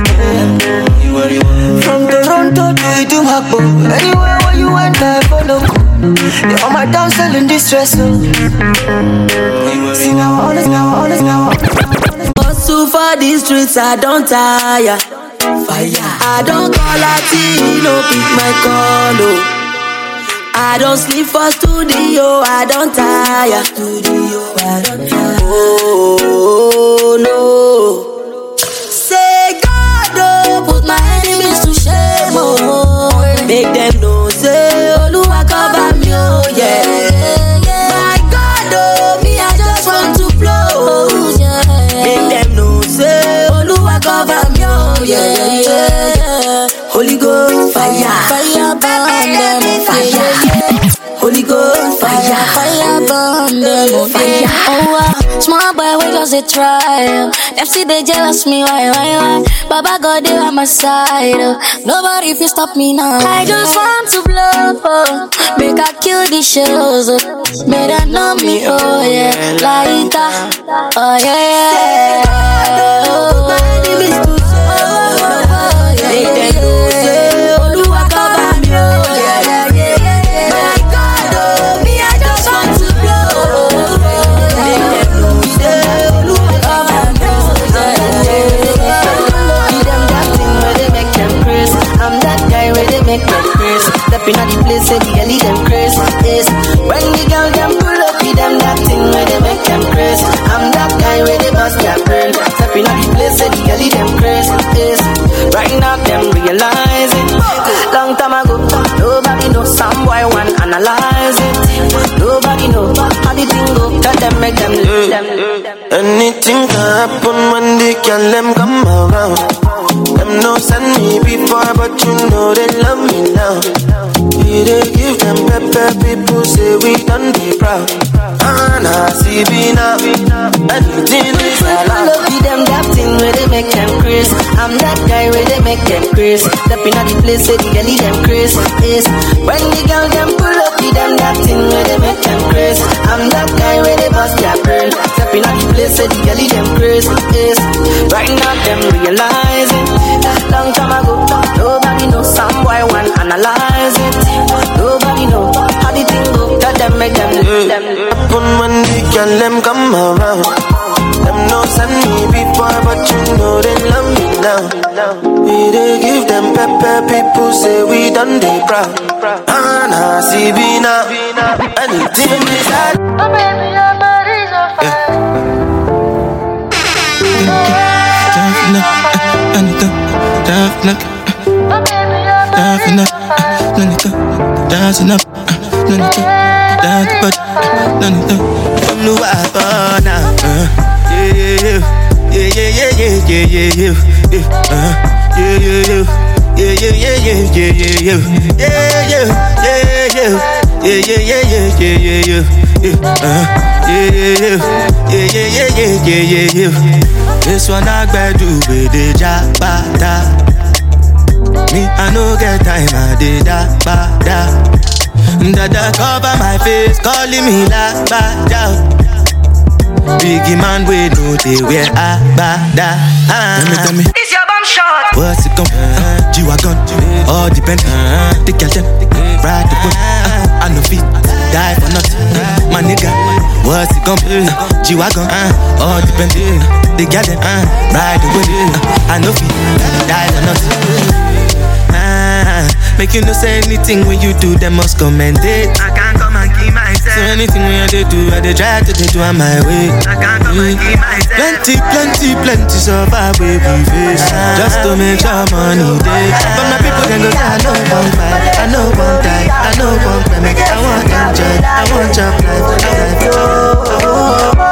From Toronto to Idumabo, anywhere where you went, I follow. You're on my down selling distress. See now, honest, now. Hustle for these streets, I don't tire. Fire. I don't call Latino, pick my call. I don't sleep for studio, I don't tire. Oh no. Say God, oh, put my enemies to shame, oh. Make them know, say Oluwa cover me, oh yeah. My God, oh, me I just want to blow, yeah. Make them know, say Oluwa cover me, oh yeah. Holy Ghost, fire, fire burn them, fire. Holy Ghost, fire, fire burn them, fire. Oh, small boy, we just a try. Them see they jealous me, why? Baba God, they on my side. Nobody can stop me now. I just want to blow, make I kill these shows. May they know me, oh yeah, like that, oh yeah. My enemies to make them know, say, Oluwa cover me, oh yeah. My God, oh, me I just want to blow. Make them know, say, Oluwa cover me, oh yeah. Give them that thing where they make them crazy. I'm that guy where they make them crazy. Stepping at the place, say the girl them crazy. Yes, when the girl them pull up, give them that thing where they make them crazy. I'm that guy where they bust their brain. Stepping at the place, say the girl them crazy. Yes, right now them realize it. Long time ago, nobody know some boy want analyze it. Nobody know how the thing go. Tell them make them lose them. Anything can happen when they can them come around. Them no send me before, but you know they love me now. We they give them pepper, people say we done be proud. And I see me now. Anything is allowed. Love them that thing where they make them crazy. I'm that guy where they make them crazy. Stepping at the place, say the girl them crazy. Yes, when the girl them pull up, give them that thing where they make them crazy. I'm that guy where they bust their brain. Stepping at the place, say the girl them crazy. Yes, right now them realizing. Long time ago, nobody know some boy want analyze it. Nobody know how the thing go. Tell them make them lose them. Happen when they can them come around. Them no send me before, but you know they love me now. We they give them pepper, people say we done they proud. And I see me now. Anything is that. Oh baby, your body's on fire. This one I gotta do with the jabata. Me, I no get time, I did that, Dada cover my face, calling me la bada. Biggie man, we know they wear a bada. Tell me, It's your bomb shot. what's it come? G-Wagon, all depend. The girl them, ride the boat. I no fit, die for nothing. My nigga, what's it come? G-Wagon, all depend. The girl them, ride the boat. I no fit, die for nothing. Make you no say anything when you do, them must commend it. I can't come and keep myself. So anything when they do, I they try to do on my way. I can't come and keep myself. Plenty so far we face. Just to make sure money day. But my people can go say I know one fight, I know one die, I know one payment. I want enjoy, I want job life.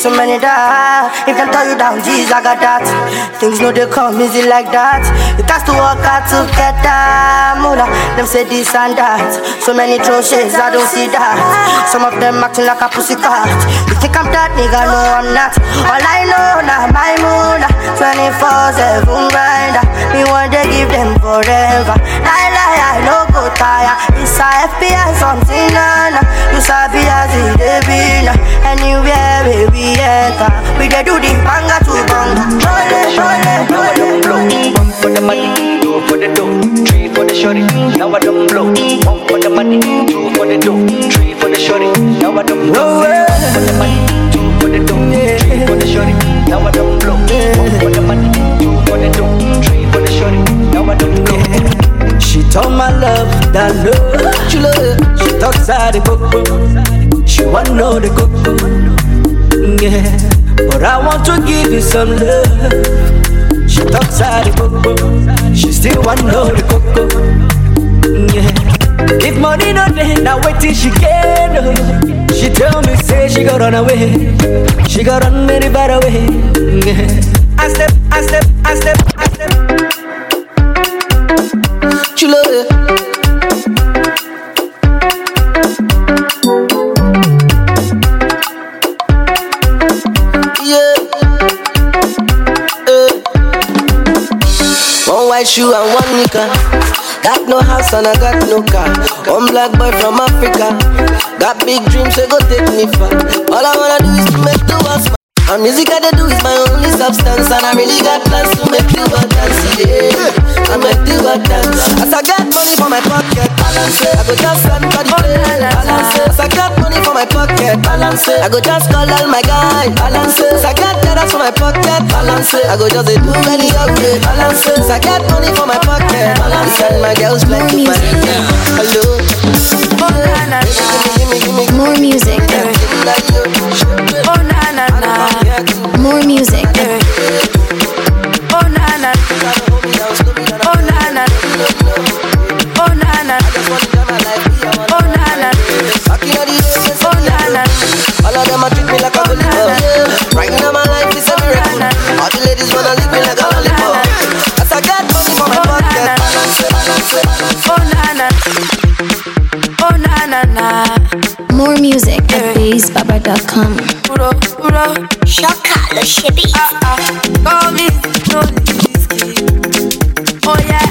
so many die. If them turn you down, jeez, I got that. Things no they come easy like that. It has to work out to get that. Mula, them say this and that. So many throw shades, I don't see that. Some of them acting like a pussycat. You think I'm that nigga? No, I'm not. All I know now, my moon 24/7 grinder. Me want to give them forever. Lie, I no go tire. It's a FBI something, nah. You sabi as it dey be. Anywhere we enter, we dey do the banga to banga. One for the money, two for the dough, three for the shorty. Now I don't blow. One for the money, two for the dough, three for the shorty. Now I don't blow. One for the money, two for the dough, three for the shorty. Now I don't blow. One for the money, two for the dough, three for the shorty. Now I don't blow. She told my love that love, she love. She talks out the coco. She want know the coco. Yeah, but I want to give you some love. She talks out the coco. She still want know the coco. Yeah, if money no there, now wait till she can. She tell me say she got run away. She got run very far away. Yeah, I step. You love it. Yeah. One white shoe and one nika. Got no house and I got no car. One black boy from Africa. Got big dreams, so go take me far. All I wanna do is to make the world smile. And music I do is my only substance. And I really got plans to make the world dance. Yeah, I make the world dance. As I get money for my pocket, balance it. I go just spend for the day, balance it. As I get money for my pocket, balance it. I go just call all my guys, balance it. As I get dollars for my pocket, balance it. I go just do any upgrade, balance it. As I get money for my pocket, balance it. And my girls like to my hello. More music. Oh na na na. More music. Oh na na. Oh na na. Oh na na. Oh na na. Oh na na. All of them a treat me like a lollipop. Right now my life is a miracle. All the ladies wanna lick me like a lollipop. As I get money for my pocket, oh na na. Oh na na na. More music at BassBaba.com. Shaka the shitty. Call me no whiskey. Oh yeah,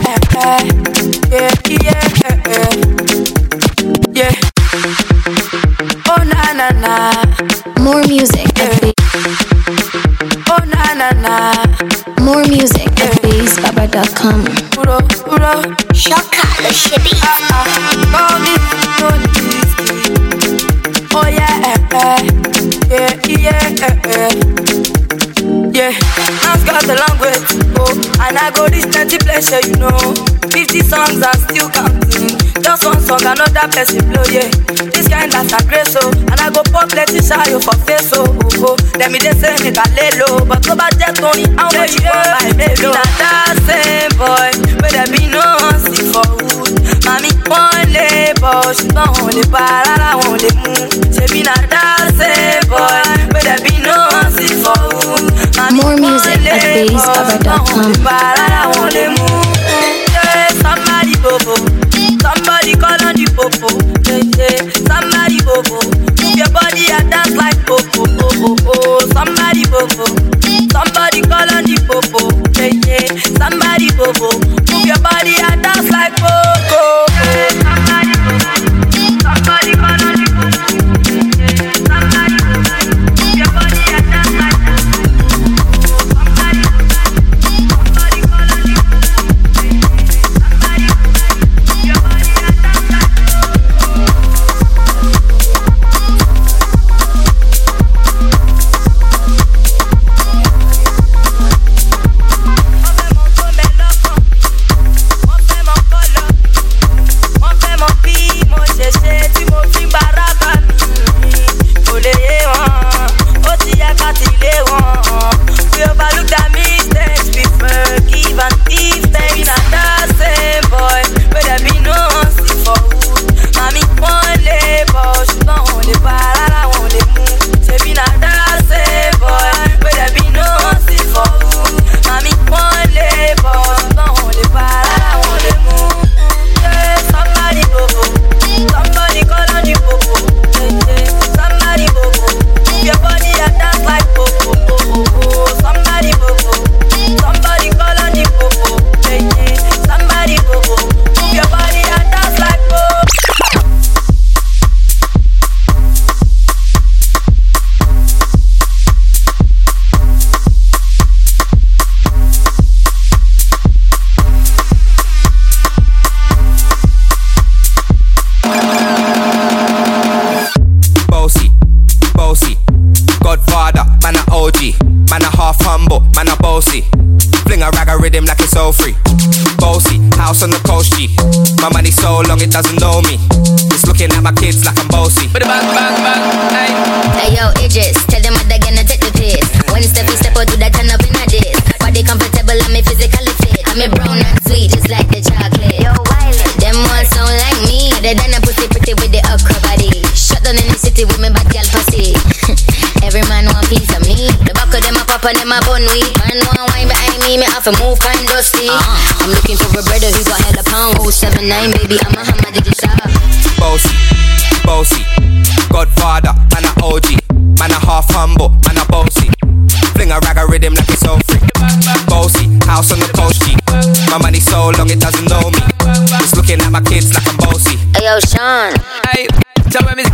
yeah. Oh na na na. More music at Oh na na na. More music at BassBaba.com. Shaka the shitty. Call me no whiskey. Oh yeah, yeah. Man's got a long way to go, and I go this plenty pleasure, you know. 50 songs and still counting. Just one song, another person blow, yeah. This kind that's a grace, so and I go pop plenty shadow for face, oh. Let me just say make a lay low, but go back there, Tony, how much you want my baby? Not that same boy, but there be no see for wood. Mommy one labor, she don't hold it, but I won't let move. She be not that same boy, but there be no see for wood. More music at BassBaba.com. Somebody bobo, somebody call on the popo. Somebody bobo, move your body and dance like popo. Somebody bobo, somebody call on the popo. Somebody bobo, move your body and dance like popo. Somebody bobo, somebody call on the popo. Somebody bobo, move your body and dance like popo. humble, man a bossy. Fling a rag a rhythm like it's all free. Bossy, house on the coast G. My money so long it doesn't know me. It's looking at my kids like I'm bossy. Bang, bang, bang, hey. Hey yo, Idris, tell them what they're gonna take the piss. When step out, do that turn up in a dish. Body comfortable, I'm physically fit. I'm brown and sweet, just like the chocolate. Yo, Wiley, them ones sound like me. They done a pussy pretty with the okra body. Shut down in the city with me bad girl pussy. Every man want piece of me. The back of them a pop and them a bun weed. Man want wine behind me, me have to move kind dusty. I'm looking for a brother who got hella pound. 079, baby, I'm a hammer, did you stop? Bossy, bossy, Godfather, man a OG. Man a half humble, man a bossy. Fling a rag a rhythm like it's all free. Bossy, house on the coast G. My money so long it doesn't know me. It's looking at my kids like I'm bossy. Hey yo, Sean. Hey, tell me.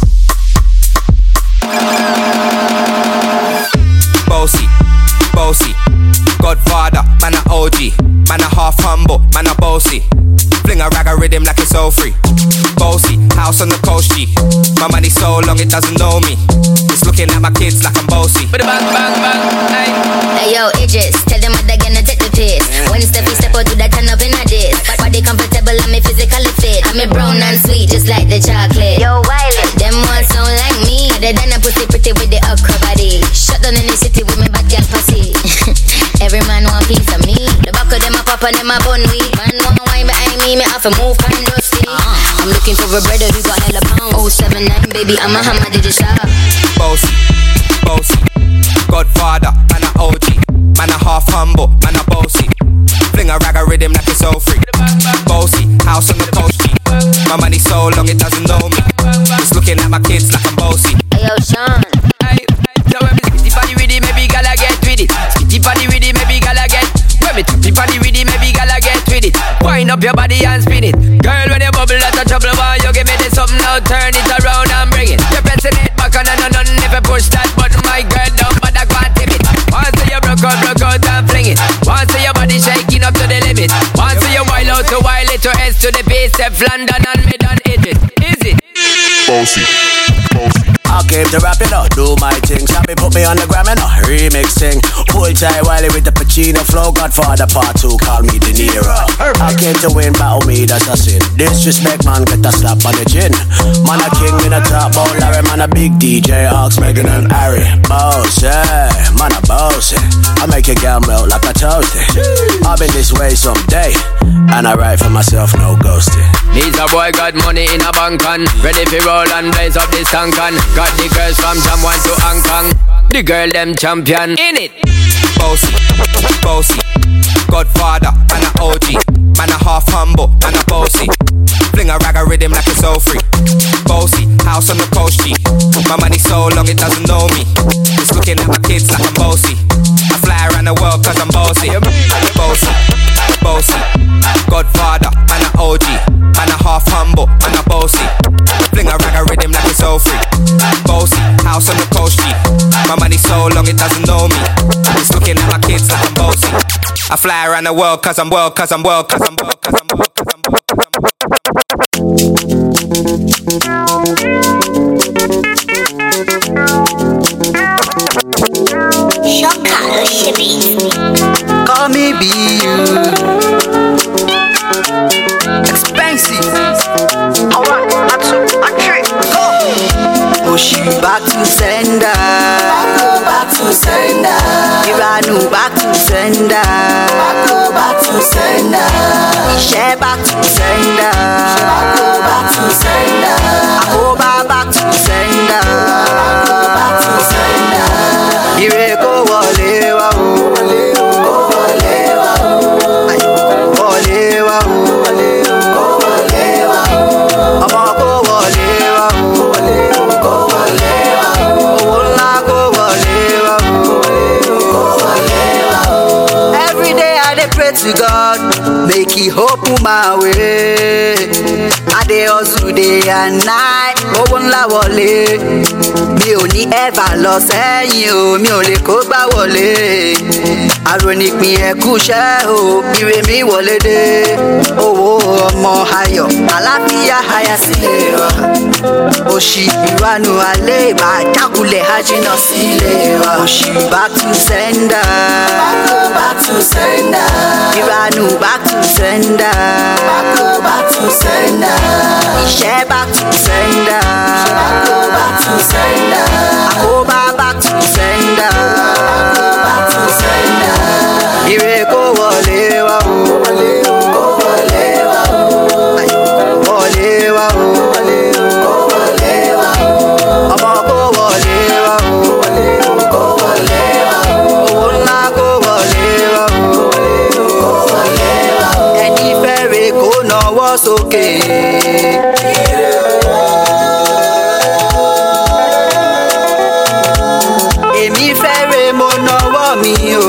Bossy, bossy, Godfather, man a OG. Man a half humble, man a bossy. Fling a rag a rhythm like it's all free. Bossy, house on the coast G. My money so long it doesn't know me. It's looking at my kids like I'm bossy. Bang, bang, bang, hey. Hey yo, Idris, tell them what they're gonna take the piss. When step out, do that turn up in a dish. Body comfortable, I'm physically fit. I'm brown and sweet, just like the chocolate. Yo, Wiley, them ones sound like me. They done a pussy pretty with the okra body. Shut down in the city with me bad girl pussy. Every man want piece of me. The back of them a pop and them a bun weed. Man want wine behind me, me have to move kind dusty. I'm looking for a brother who got hella pound. 079, baby, I'm a hammer, did you stop? Bossy, bossy, Godfather, man a OG. Man a half humble, man a bossy. Fling a rag a rhythm like it's all free. Bossy, house on the coast G. My money so long it doesn't know me. It's looking at my kids like I'm bossy. Hey yo, Sean. Hey, tell me skitty body with it, maybe gala get with it. Skitty body with it, maybe gala get. When me tappy body with it, maybe gala get with it. Wind up your body and spin it. Girl, when you bubble out of trouble, why you give me this something now? Turn it around and bring it. You're pressing it back on and on. If you push that button, my girl, down, but I can't tip it. Once you broke out and fling it. Once your body shaking up to the limit. Once you wild out to wild it to S to the base, F London and mid and edge it. Is it? Bossy, bossy. I came to rap it up, do my thing. Sabi put me on the gram and a remix thing. Pull tight Wiley with the Pacino flow. Godfather part 2, call me De Niro. I came to win, battle me, that's a sin. Disrespect man, get a slap on the chin. Man a king in a top bowl, Larry. Man a big DJ, Ox, Megan and Harry. Bossy, man a bossy. I make a girl melt like a toasty. I've been this way someday, and I write for myself, no ghosting. Needs a boy got money in a bank on. Ready for roll and blaze up this tank on. Got the girls from Jamwan to Hong Kong. The girl them champion in it. Bossy, bossy, Godfather, man a OG. Man a half humble, man a bossy. Fling a rag a rhythm like it's all free. Bossy, house on the coast G. My money so long it doesn't know me. It's looking at my kids like I'm bossy. I fly around the world cause I'm bossy. Bossy, bossy, Godfather, man a OG. Man a half humble, man a bossy. Fling a rag a rhythm like it's all free. Bossy, house on the coast G. My money so long it doesn't know me. It's looking at my kids like I'm bossy. I fly around the world cause I'm well, cause I'm well, cause I'm well, cause I'm well, cause I'm well, cause I'm well. Shokalo Shibi. Call me be you. Expensive. I want, I two, I three, go. Oh, she back to sender. Back to sender. Iranu back to sender. Back to sender. Share back to sender. Back to sender. Ahoba back to sender. Back to sender. Ireko wole wa o. Wole wa o. Wole wa o. Wole wa o. Ọmọ kò wọlé wa o. Kò wọlé wa o. Owó ńlá kò wọlé wa o. Kò wọlé wa o. Every day I dey pray to God, make He open my way. I dey hustle day and night, owó ńlá wọlé. Mi ò ní ever lọ sẹ́yìn o, mi ò lè kó gbá wọlé. Arónípin ẹ̀kúṣẹ́ o, ire mi wọlé dé. Owó ọmọ ayọ̀, àlàáfíà àyà sílé wa. Òṣì ìranu alẹ́ ìbá jákulẹ̀ àjìnà sílé wa. Òṣì back to sender. Back to sender. Ìranu back to sender. Back to sender. Iṣẹ́ back to sender. Back to sender. Àkóbá back to sender. Back to sender. Ire kó wọlé wá o. Kó wọlé wá o. Wọlé wá o. Kó wọlé wá o. Ọmọ kó wọlé wá o. Kó wọlé wá o. Owó ńlá kó wọlé wá o. Kó wọlé wá o. Ẹni fẹ́rẹ̀ kó nawọ́ sókè. Èmi fẹ́rẹ̀ mo nawọ́ mi o.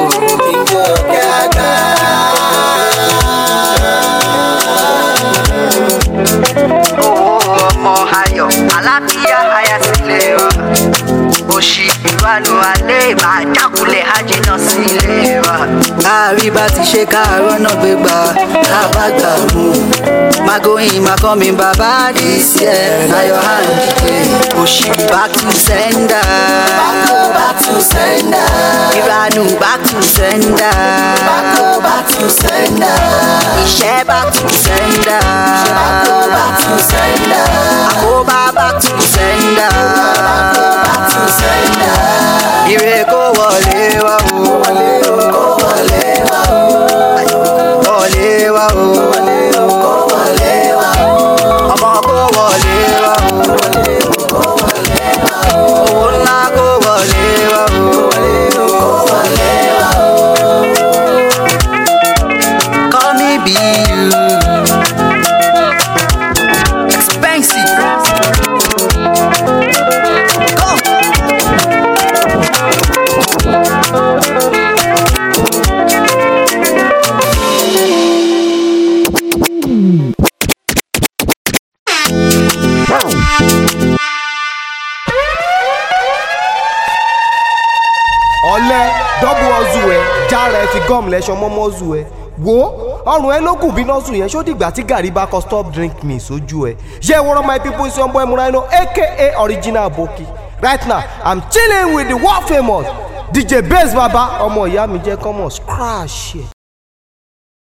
Ọmọ ayọ̀, àlàáfíà àyà sílé wa. Òṣì ìranu alẹ́ ìbá jákulẹ̀ àjìnà sílé wa. Káàrí bá ti ṣe káàárọ̀ náà gbé gbà kábàgbà mú. Má going, má coming, bàbá this year. Na your hand today. Òṣì back to sender. Back to sender. Ìranu back to sender. Back to sender. Iṣẹ́ back to sender. Back to sender. Àkóbá back to sender. Back to sender. Ire kó wọlé wá o. Kó wọlé wá o. Wọlé wá o. Kó wọlé wá o. Ọmọ kó wọlé wá o. Kó wọlé wá o. Owó ńlá kó wọlé wá o. Kó wọlé wá o. Call me be you. Expensive. Go. ọ̀lẹ dọ́bù ọ̀zù ẹ̀ jára ẹ̀ fi gọ́ọ̀mù lẹ́sọ̀ mọ́mọ́ ọ̀zù ẹ̀ wo ọrùn ẹ ló kù bí nọ́ọ̀sù yẹn ṣó dìgbà tí gàrí bá kọ stop drink me sójú ẹ. Yeah, one of my people is Youngboy Muraino aka Original Boki. Right now I'm chilling with the world famous DJ Bass Baba. Ọmọ ìyá mi jẹ́ kọ́mọ̀ scratch it.